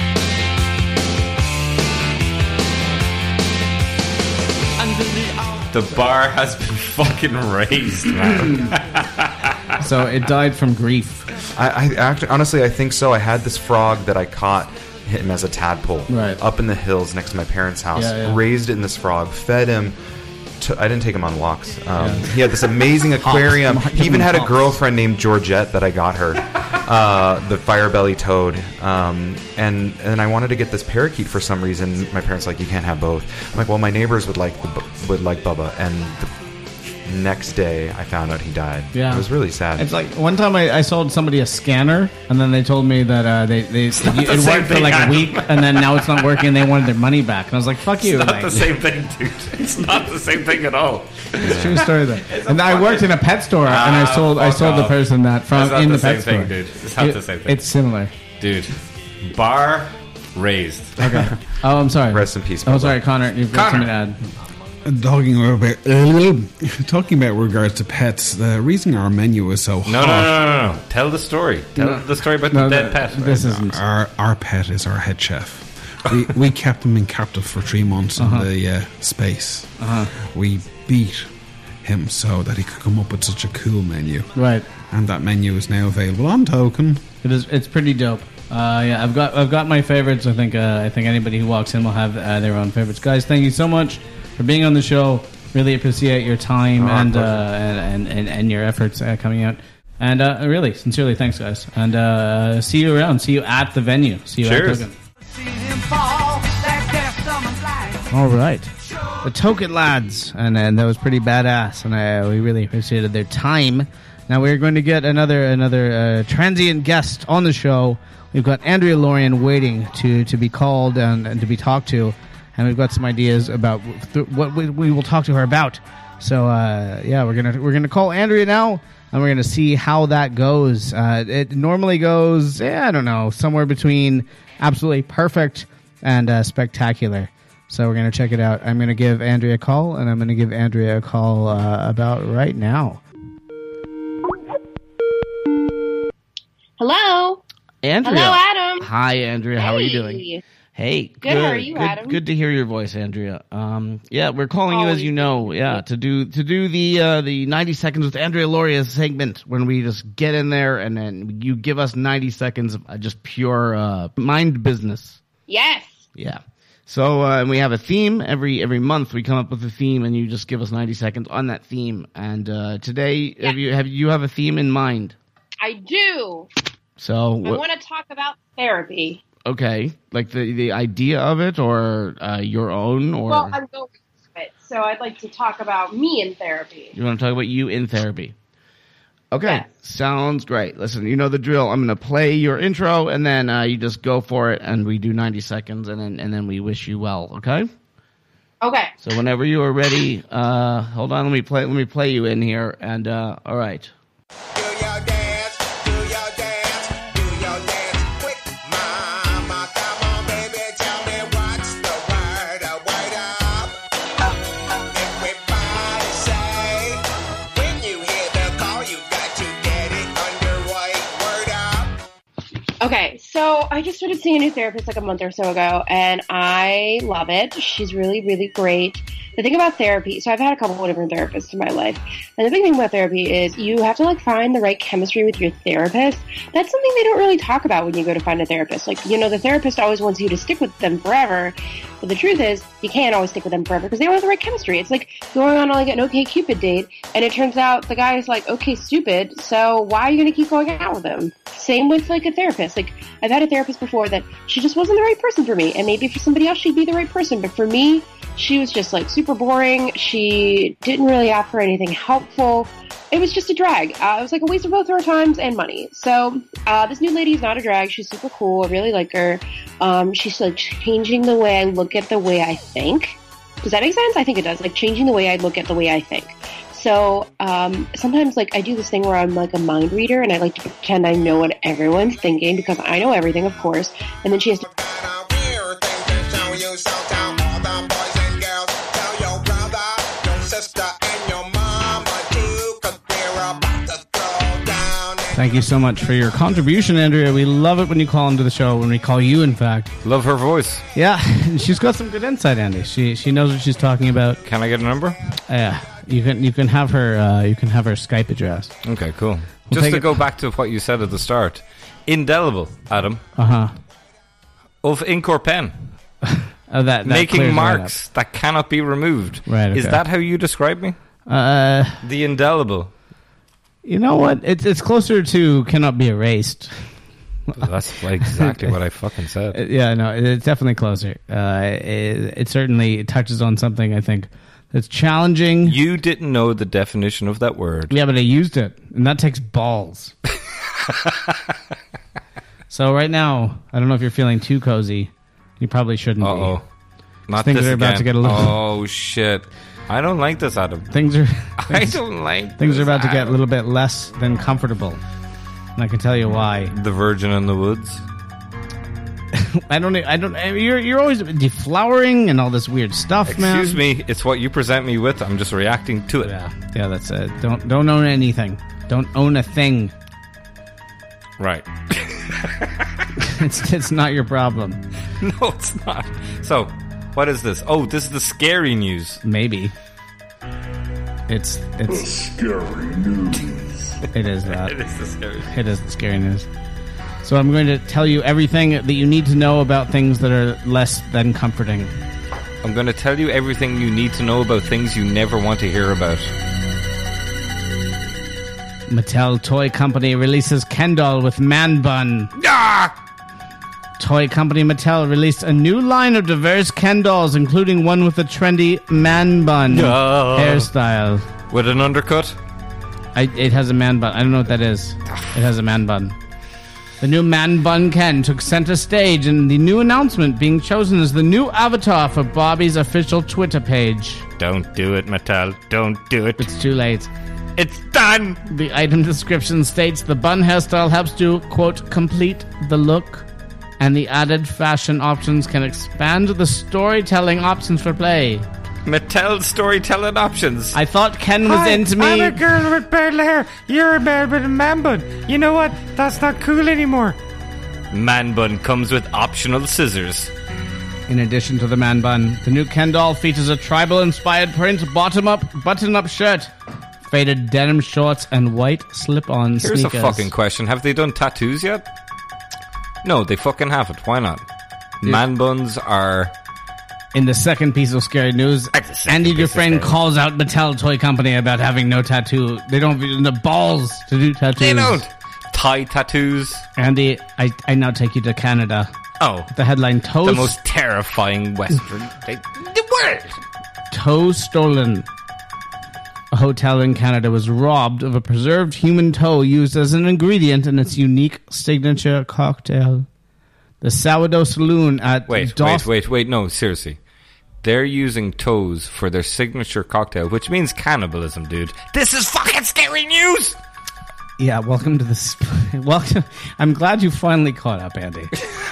Under the The bar has been fucking raised, man. So it died from grief. I, I actually, honestly, I think so. I had this frog that I caught him as a tadpole Right. up in the hills next to my parents' house. Yeah, yeah. Raised in this frog, fed him. To, I didn't take him on walks. Um, He had this amazing aquarium. Hops. He even had a Hops. girlfriend named Georgette that I got her, uh, the firebelly toad. Um, and and I wanted to get this parakeet for some reason. My parents were like, you can't have both. I'm like, well, my neighbors would like the, bu- would like Bubba. And the next day, I found out he died. Yeah. It was really sad. It's like one time I, I sold somebody a scanner, and then they told me that uh, they, they it not the worked same for thing, like a Adam. week, and then now it's not working, and they wanted their money back. And I was like, fuck you. It's not like, the same thing, dude. It's not the same thing at all. It's a true story though. And I worked in a pet store, and I Ah, sold I fuck sold the off. person that from It's not in the the pet same store. thing, dude. It's not It- the same thing. It's similar. Dude, bar raised. Okay. Oh, I'm sorry. Rest in peace, Oh, Bubba. sorry, Connor. You've got Connor. something to add. Talking about uh, talking about regards to pets, the reason our menu is so No, hot. no, no, no, no. Tell the story. Tell No. the story about No, the no, dead pet. This isn't. Our our pet is our head chef. We we kept him in captive for three months Uh-huh. in the uh, space. Uh-huh. We beat him so that he could come up with such a cool menu. Right. And that menu is now available on Token. It is. It's pretty dope. Uh, yeah, I've got I've got my favorites. I think uh, I think anybody who walks in will have uh, their own favorites. Guys, thank you so much for being on the show. Really appreciate your time Oh, our and, uh, pleasure. and, and and and your efforts uh, coming out. And uh, really, sincerely, thanks, guys. And uh, see you around. See you at the venue. See you Cheers. at Token. All right, the Token lads, and and that was pretty badass, and uh, we really appreciated their time. Now we're going to get another another uh, transient guest on the show. We've got Andrea Lorian waiting to, to be called and, and to be talked to, and we've got some ideas about th- what we, we will talk to her about. So uh, yeah, we're gonna we're gonna call Andrea now, and we're gonna see how that goes. Uh, it normally goes, yeah, I don't know, somewhere between absolutely perfect and uh, spectacular. So we're gonna check it out. I'm gonna give Andrea a call, and I'm gonna give Andrea a call uh, about right now. Hello. Andrea. Hello, Adam. Hi, Andrea. How are you Hey. doing? Hey, Good, how are you, good, Adam? Good to hear your voice, Andrea. Um, yeah, we're calling you, as Always you know, yeah, to do to do the uh, the ninety seconds with Andrea Loria segment, when we just get in there and then you give us ninety seconds of uh, just pure uh, mind business. Yes. Yeah. So uh, and we have a theme every every month. We come up with a theme, and you just give us ninety seconds on that theme. And uh, today, have you have you have a theme in mind? I do. So I wh- want to talk about therapy. okay, like the the idea of it, or uh, your own, or Well, I'm going to it, so I'd like to talk about me in therapy. you want to talk about you in therapy? Okay, sounds great. Listen, you know the drill. I'm going to play your intro, and then uh, you just go for it, and we do ninety seconds, and then and then we wish you well. Okay. Okay. So whenever you are ready, uh, hold on. Let me play. Let me play you in here, and uh, all right. Okay, so I just started seeing a new therapist like a month or so ago, and I love it. She's really, really great. The thing about therapy, so I've had a couple of different therapists in my life, and the big thing about therapy is you have to like find the right chemistry with your therapist. That's something they don't really talk about when you go to find a therapist. Like, you know, the therapist always wants you to stick with them forever, but the truth is you can't always stick with them forever because they don't have the right chemistry. It's like going on like an OkCupid date, and it turns out the guy is like, okay, stupid, so why are you going to keep going out with him? Same with like a therapist. Like, I've had a therapist before that she just wasn't the right person for me, and maybe for somebody else she'd be the right person, but for me, she was just like super boring. She didn't really offer anything helpful. It was just a drag. Uh, it was like a waste of both our times and money. So uh, this new lady is not a drag. She's super cool. I really like her. Um, she's like changing the way I look at the way I think. Does that make sense? I think it does. Like changing the way I look at the way I think. So um, sometimes like I do this thing where I'm like a mind reader, and I like to pretend I know what everyone's thinking because I know everything, of course. And then she has to. Thank you so much for your contribution, Andrea. We love it when you call into the show, when we call you, in fact. Love her voice. Yeah, she's got some good insight, Andy. She she knows what she's talking about. Can I get a number? Yeah, you can you can have her uh, you can have her Skype address. Okay, cool. We'll Just to it. go back to what you said at the start. Indelible, Adam. Uh-huh. Of ink or pen. Oh, that, that Making clears marks right that cannot be removed. Right, okay. Is that how you describe me? Uh, the indelible. You know what? It's it's closer to cannot be erased. That's like exactly what I fucking said. Yeah, no, it's definitely closer. Uh, it, it certainly touches on something, I think, that's challenging. You didn't know the definition of that word. Yeah, but I used it, and that takes balls. So right now, I don't know if you're feeling too cozy. You probably shouldn't Uh-oh. be. Not things this are about again. to get a little... Oh, shit. I don't like this, Adam. Things are... I things- don't like Things this, are about to get a Adam. little bit less than comfortable. And I can tell you why. The Virgin in the Woods. I don't... I don't... You're, you're always deflowering and all this weird stuff, man. Excuse me, it's what you present me with. I'm just reacting to it. Yeah, yeah, that's it. Don't, don't own anything. Don't own a thing. Right. it's, it's not your problem. No, it's not. So, what is this? Oh, this is the scary news. Maybe. It's it's scary news. It is that. It is the scary news. It is the scary news. So I'm going to tell you everything that you need to know about things that are less than comforting. I'm going to tell you everything you need to know about things you never want to hear about. Mattel Toy Company releases Ken doll with man bun. Ah! Toy company Mattel released a new line of diverse Ken dolls, including one with a trendy man bun Oh. hairstyle. With an undercut? I, it has a man bun. I don't know what that is. It has a man bun. The new man bun Ken took center stage in the new announcement, being chosen as the new avatar for Barbie's official Twitter page. Don't do it, Mattel. Don't do it. It's too late. It's done! The item description states the bun hairstyle helps to, quote, complete the look, and the added fashion options can expand the storytelling options for play. Mattel storytelling options. I thought Ken was Hi, into me. I'm a girl with bad hair. You're a man with a man bun. You know what? That's not cool anymore. Man bun comes with optional scissors. In addition to the man bun, the new Ken doll features a tribal-inspired print bottom-up, button-up shirt, faded denim shorts, and white slip-on Here's sneakers. a fucking question. Have they done tattoos yet? No, they fucking haven't. Why not? Yeah. Man buns are... In the second piece of scary news, Andy Dufresne calls out Mattel Toy Company about having no tattoo. They don't have the balls to do tattoos. They don't. Thai tattoos. Andy, I, I now take you to Canada. Oh. The headline, Toe... The most terrifying Western... they, the world. Toe stolen. A hotel in Canada was robbed of a preserved human toe used as an ingredient in its unique signature cocktail. The Sourdough Saloon at Wait, Dawson... wait, wait, wait. No, seriously. They're using toes for their signature cocktail, which means cannibalism, dude. This is fucking scary news! Yeah, welcome to this... welcome. I'm glad you finally caught up, Andy.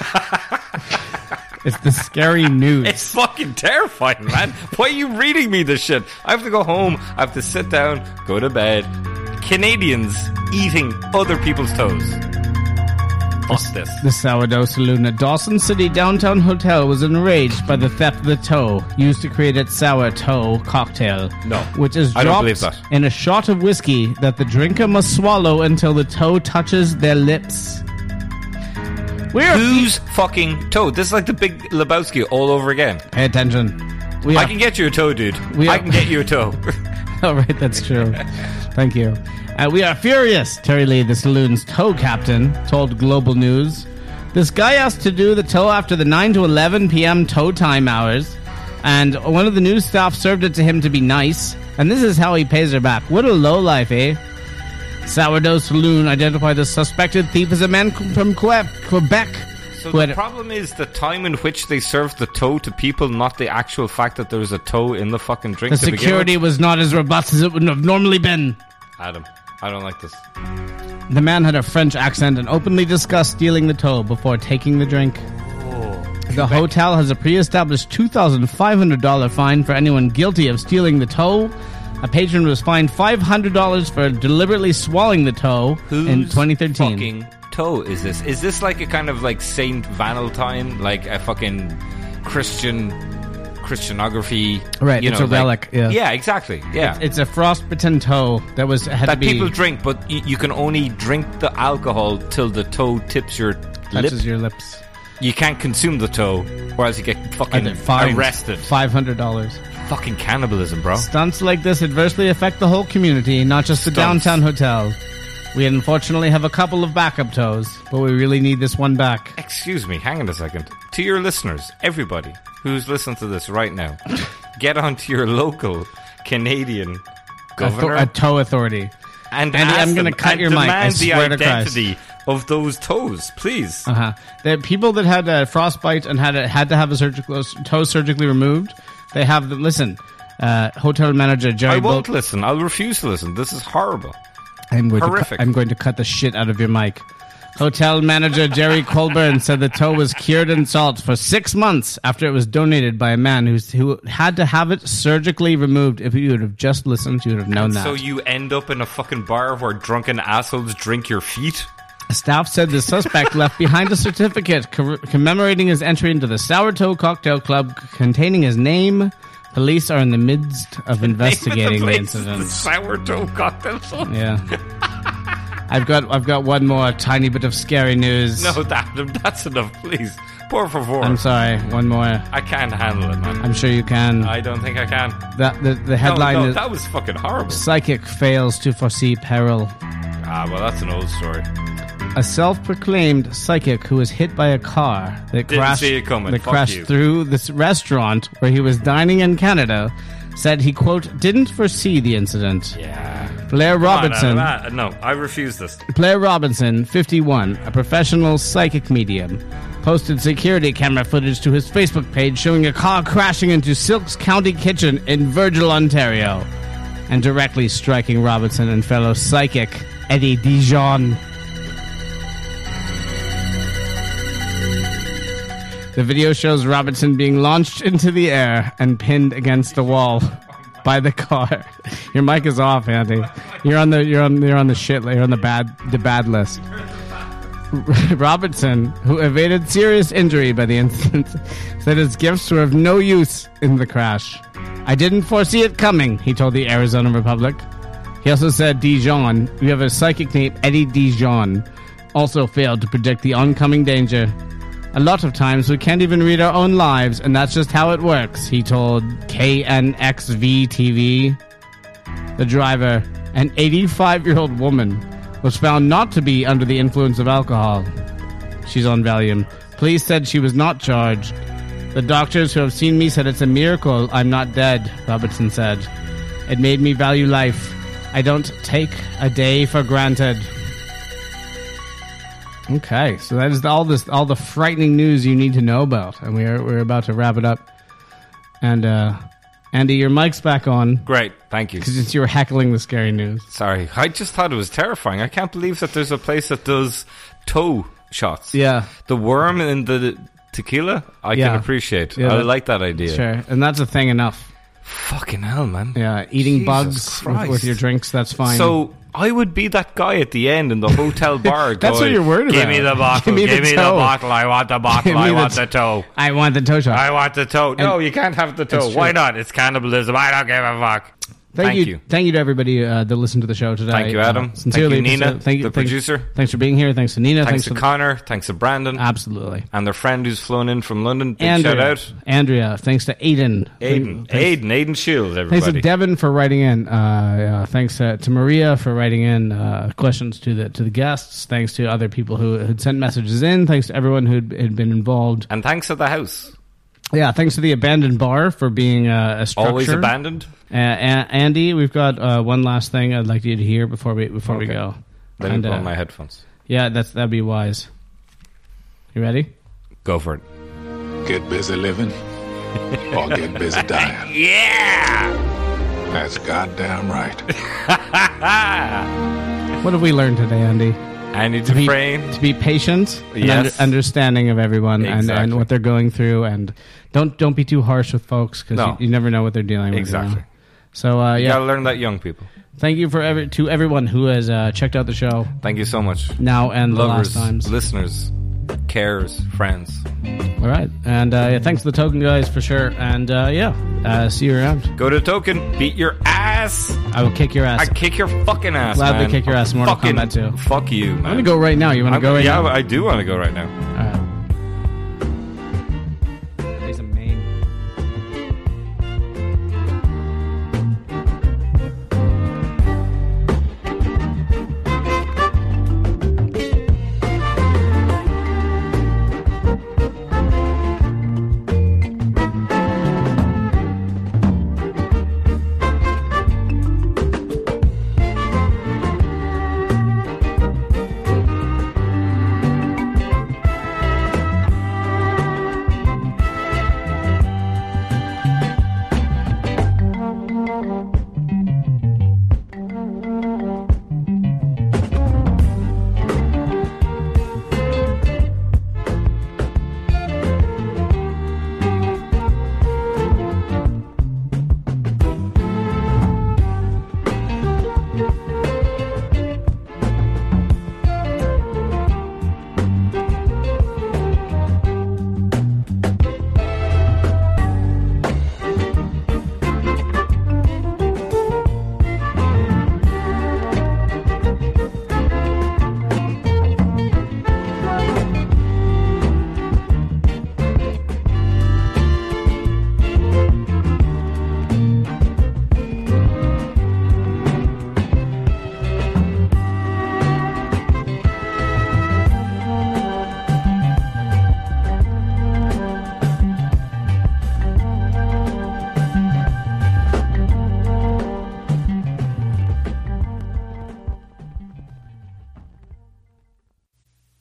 It's the scary news. It's fucking terrifying, man. Why are you reading me this shit? I have to go home. I have to sit down, go to bed. Canadians eating other people's toes. Fuck this. The Sourdough Saloon at Dawson City Downtown Hotel was enraged by the theft of the toe used to create its sour toe cocktail. No. Which is I don't dropped believe that. in a shot of whiskey that the drinker must swallow until the toe touches their lips. We're Whose fucking toe? This is like the Big Lebowski all over again. Pay attention. We I are- can get you a toe, dude. We I are- can get you a toe. All right, that's true. Thank you. Uh, we are furious, Terry Lee, the saloon's toe captain, told Global News. This guy asked to do the toe after the nine to eleven p.m. toe time hours, and one of the news staff served it to him to be nice, and this is how he pays her back. What a lowlife, eh? Sourdough Saloon identified the suspected thief as a man from Que- Quebec. So who the had- problem is the time in which they served the toe to people, not the actual fact that there was a toe in the fucking drink. the to begin security with. was not as robust as it would have normally been. Adam, I don't like this. The man had a French accent and openly discussed stealing the toe before taking the drink. The hotel has a pre-established two thousand five hundred dollars fine for anyone guilty of stealing the toe. A patron was fined five hundred dollars for deliberately swallowing the toe in twenty thirteen. Fucking toe is this? Is this like a kind of like Saint Valentine, like a fucking Christian Christianography? Right, you it's know, a like- relic. Yeah, yeah, exactly. Yeah, It's, it's a frostbitten toe that was had that to be people drink, but y- you can only drink the alcohol till the toe tips your touches lip. your lips. You can't consume the toe, or else you get fucking Fined arrested. Five hundred dollars. Fucking cannibalism, bro. Stunts like this adversely affect the whole community, not just the Stunts. downtown hotel. We unfortunately have a couple of backup toes, but we really need this one back. Excuse me, hang on a second. To your listeners, everybody who's listening to this right now, get onto your local Canadian governor A, toe authority. and Andy, ask I'm going to them cut and your mic. I demand the swear to Christ. identity of those toes, please. Uh huh. The people that had a frostbite and had a, had to have a surgical toe surgically removed, they have the listen. Uh, hotel manager Jerry. I won't Bull- listen. I'll refuse to listen. This is horrible. I'm going Horrific. To cu- I'm going to cut the shit out of your mic. Hotel manager Jerry Colburn said the toe was cured in salt for six months after it was donated by a man who's, who had to have it surgically removed. If you would have just listened, you would have known that. So you end up in a fucking bar where drunken assholes drink your feet? Staff said the suspect left behind a certificate co- commemorating his entry into the Sour Toe Cocktail Club containing his name. Police are in the midst of investigating the, the incident. The sourdough cocktail club. Yeah. I've got I've got one more tiny bit of scary news. No, that, that's enough, please. Por favor. I'm sorry, one more. I can't handle it, man. I'm sure you can. I don't think I can. That the, the headline no, no, is that was fucking horrible. Psychic fails to foresee peril. Ah, well, that's an old story. A self-proclaimed psychic who was hit by a car that Didn't crashed see it coming. that Fuck crashed you. through this restaurant where he was dining in Canada said he quote didn't foresee the incident. Yeah. Blair Come on, Robinson. Adam, no, I refuse this. Blair Robinson, fifty-one, a professional psychic medium, posted security camera footage to his Facebook page showing a car crashing into Silks County Kitchen in Virgil, Ontario, and directly striking Robinson and fellow psychic Eddie Dijon. The video shows Robinson being launched into the air and pinned against the wall by the car. Your mic is off, Andy. You're on the you're on you're on the shit. You're on the bad the bad list. Robinson, who evaded serious injury by the incident, said his gifts were of no use in the crash. I didn't foresee it coming, he told the Arizona Republic. He also said Dijon, we have a psychic named Eddie Dijon, also failed to predict the oncoming danger. A lot of times we can't even read our own lives, and that's just how it works, he told K N X V T V. The driver, an eighty-five-year-old woman, was found not to be under the influence of alcohol. She's on Valium. Police said she was not charged. The doctors who have seen me said it's a miracle I'm not dead, Robertson said. It made me value life. I don't take a day for granted. Okay, so that is all this, all the frightening news you need to know about, and we're we're about to wrap it up. And uh, Andy, your mic's back on. Great, thank you. Because you were heckling the scary news. Sorry, I just thought it was terrifying. I can't believe that there's a place that does toe shots. Yeah, the worm in the tequila, I Yeah. can appreciate. Yeah, I that- like that idea. Sure, and that's a thing enough. Fucking hell, man. Yeah, eating Jesus bugs with, Christ. with your drinks, that's fine. So I would be that guy at the end in the hotel bar. That's going, what you're worried Give about. me the bottle. Give me Give the me the, toe. bottle. I want the bottle. Give me I the want t- the toe. I want the toe shot. I want the toe. No, And- you can't have the toe. It's true. Why not? It's cannibalism. I don't give a fuck. Thank, Thank you, you. thank you to everybody uh, that listened to the show today. Thank you, Adam. Uh, Thank sincerely, you, Nina, thank you, the thanks- producer. Thanks for being here. Thanks to Nina. Thanks, Thanks, to Connor. Thanks to Brandon. Absolutely. And their friend who's flown in from London. Big Andrea, shout out. Andrea. Thanks to Aiden. Aiden. Thanks- Aiden. Aiden Shield, Thanks everybody. to Devin for writing in. Uh, uh, thanks uh, to Maria for writing in uh, questions to the to the guests. Thanks to other people who had sent messages in. Thanks to everyone who had been involved. And thanks to the house. Yeah, thanks to the abandoned bar for being uh, a structure. Always abandoned. Uh, A- Andy, we've got uh, one last thing I'd like you to hear before we before we Okay. go. Let me And, put uh, on my headphones. Yeah, that's that'd be wise. You ready? Go for it. Get busy living or get busy dying. Yeah! That's goddamn right. What have we learned today, Andy? I need to to be frame. to be patient and Yes. under, understanding of everyone and, and Exactly. what they're going through, and don't don't be too harsh with folks because No. you, you never know what they're dealing with. you Exactly. know? So uh, You yeah, gotta learn that, young people. thank you for every to everyone who has uh, checked out the show Thank you so much. now and the Lovers, last times. listeners, carers, friends. All right, and uh, yeah, thanks to the Token guys for sure. And uh, yeah, uh, see you around. Go to Token, beat your ass. I will kick your ass. I kick your fucking ass, Gladly man. kick your ass in Mortal Fucking Kombat two. Fuck you, man. I'm gonna go right now. You want to I'm- go right yeah, now? I do want to go right now.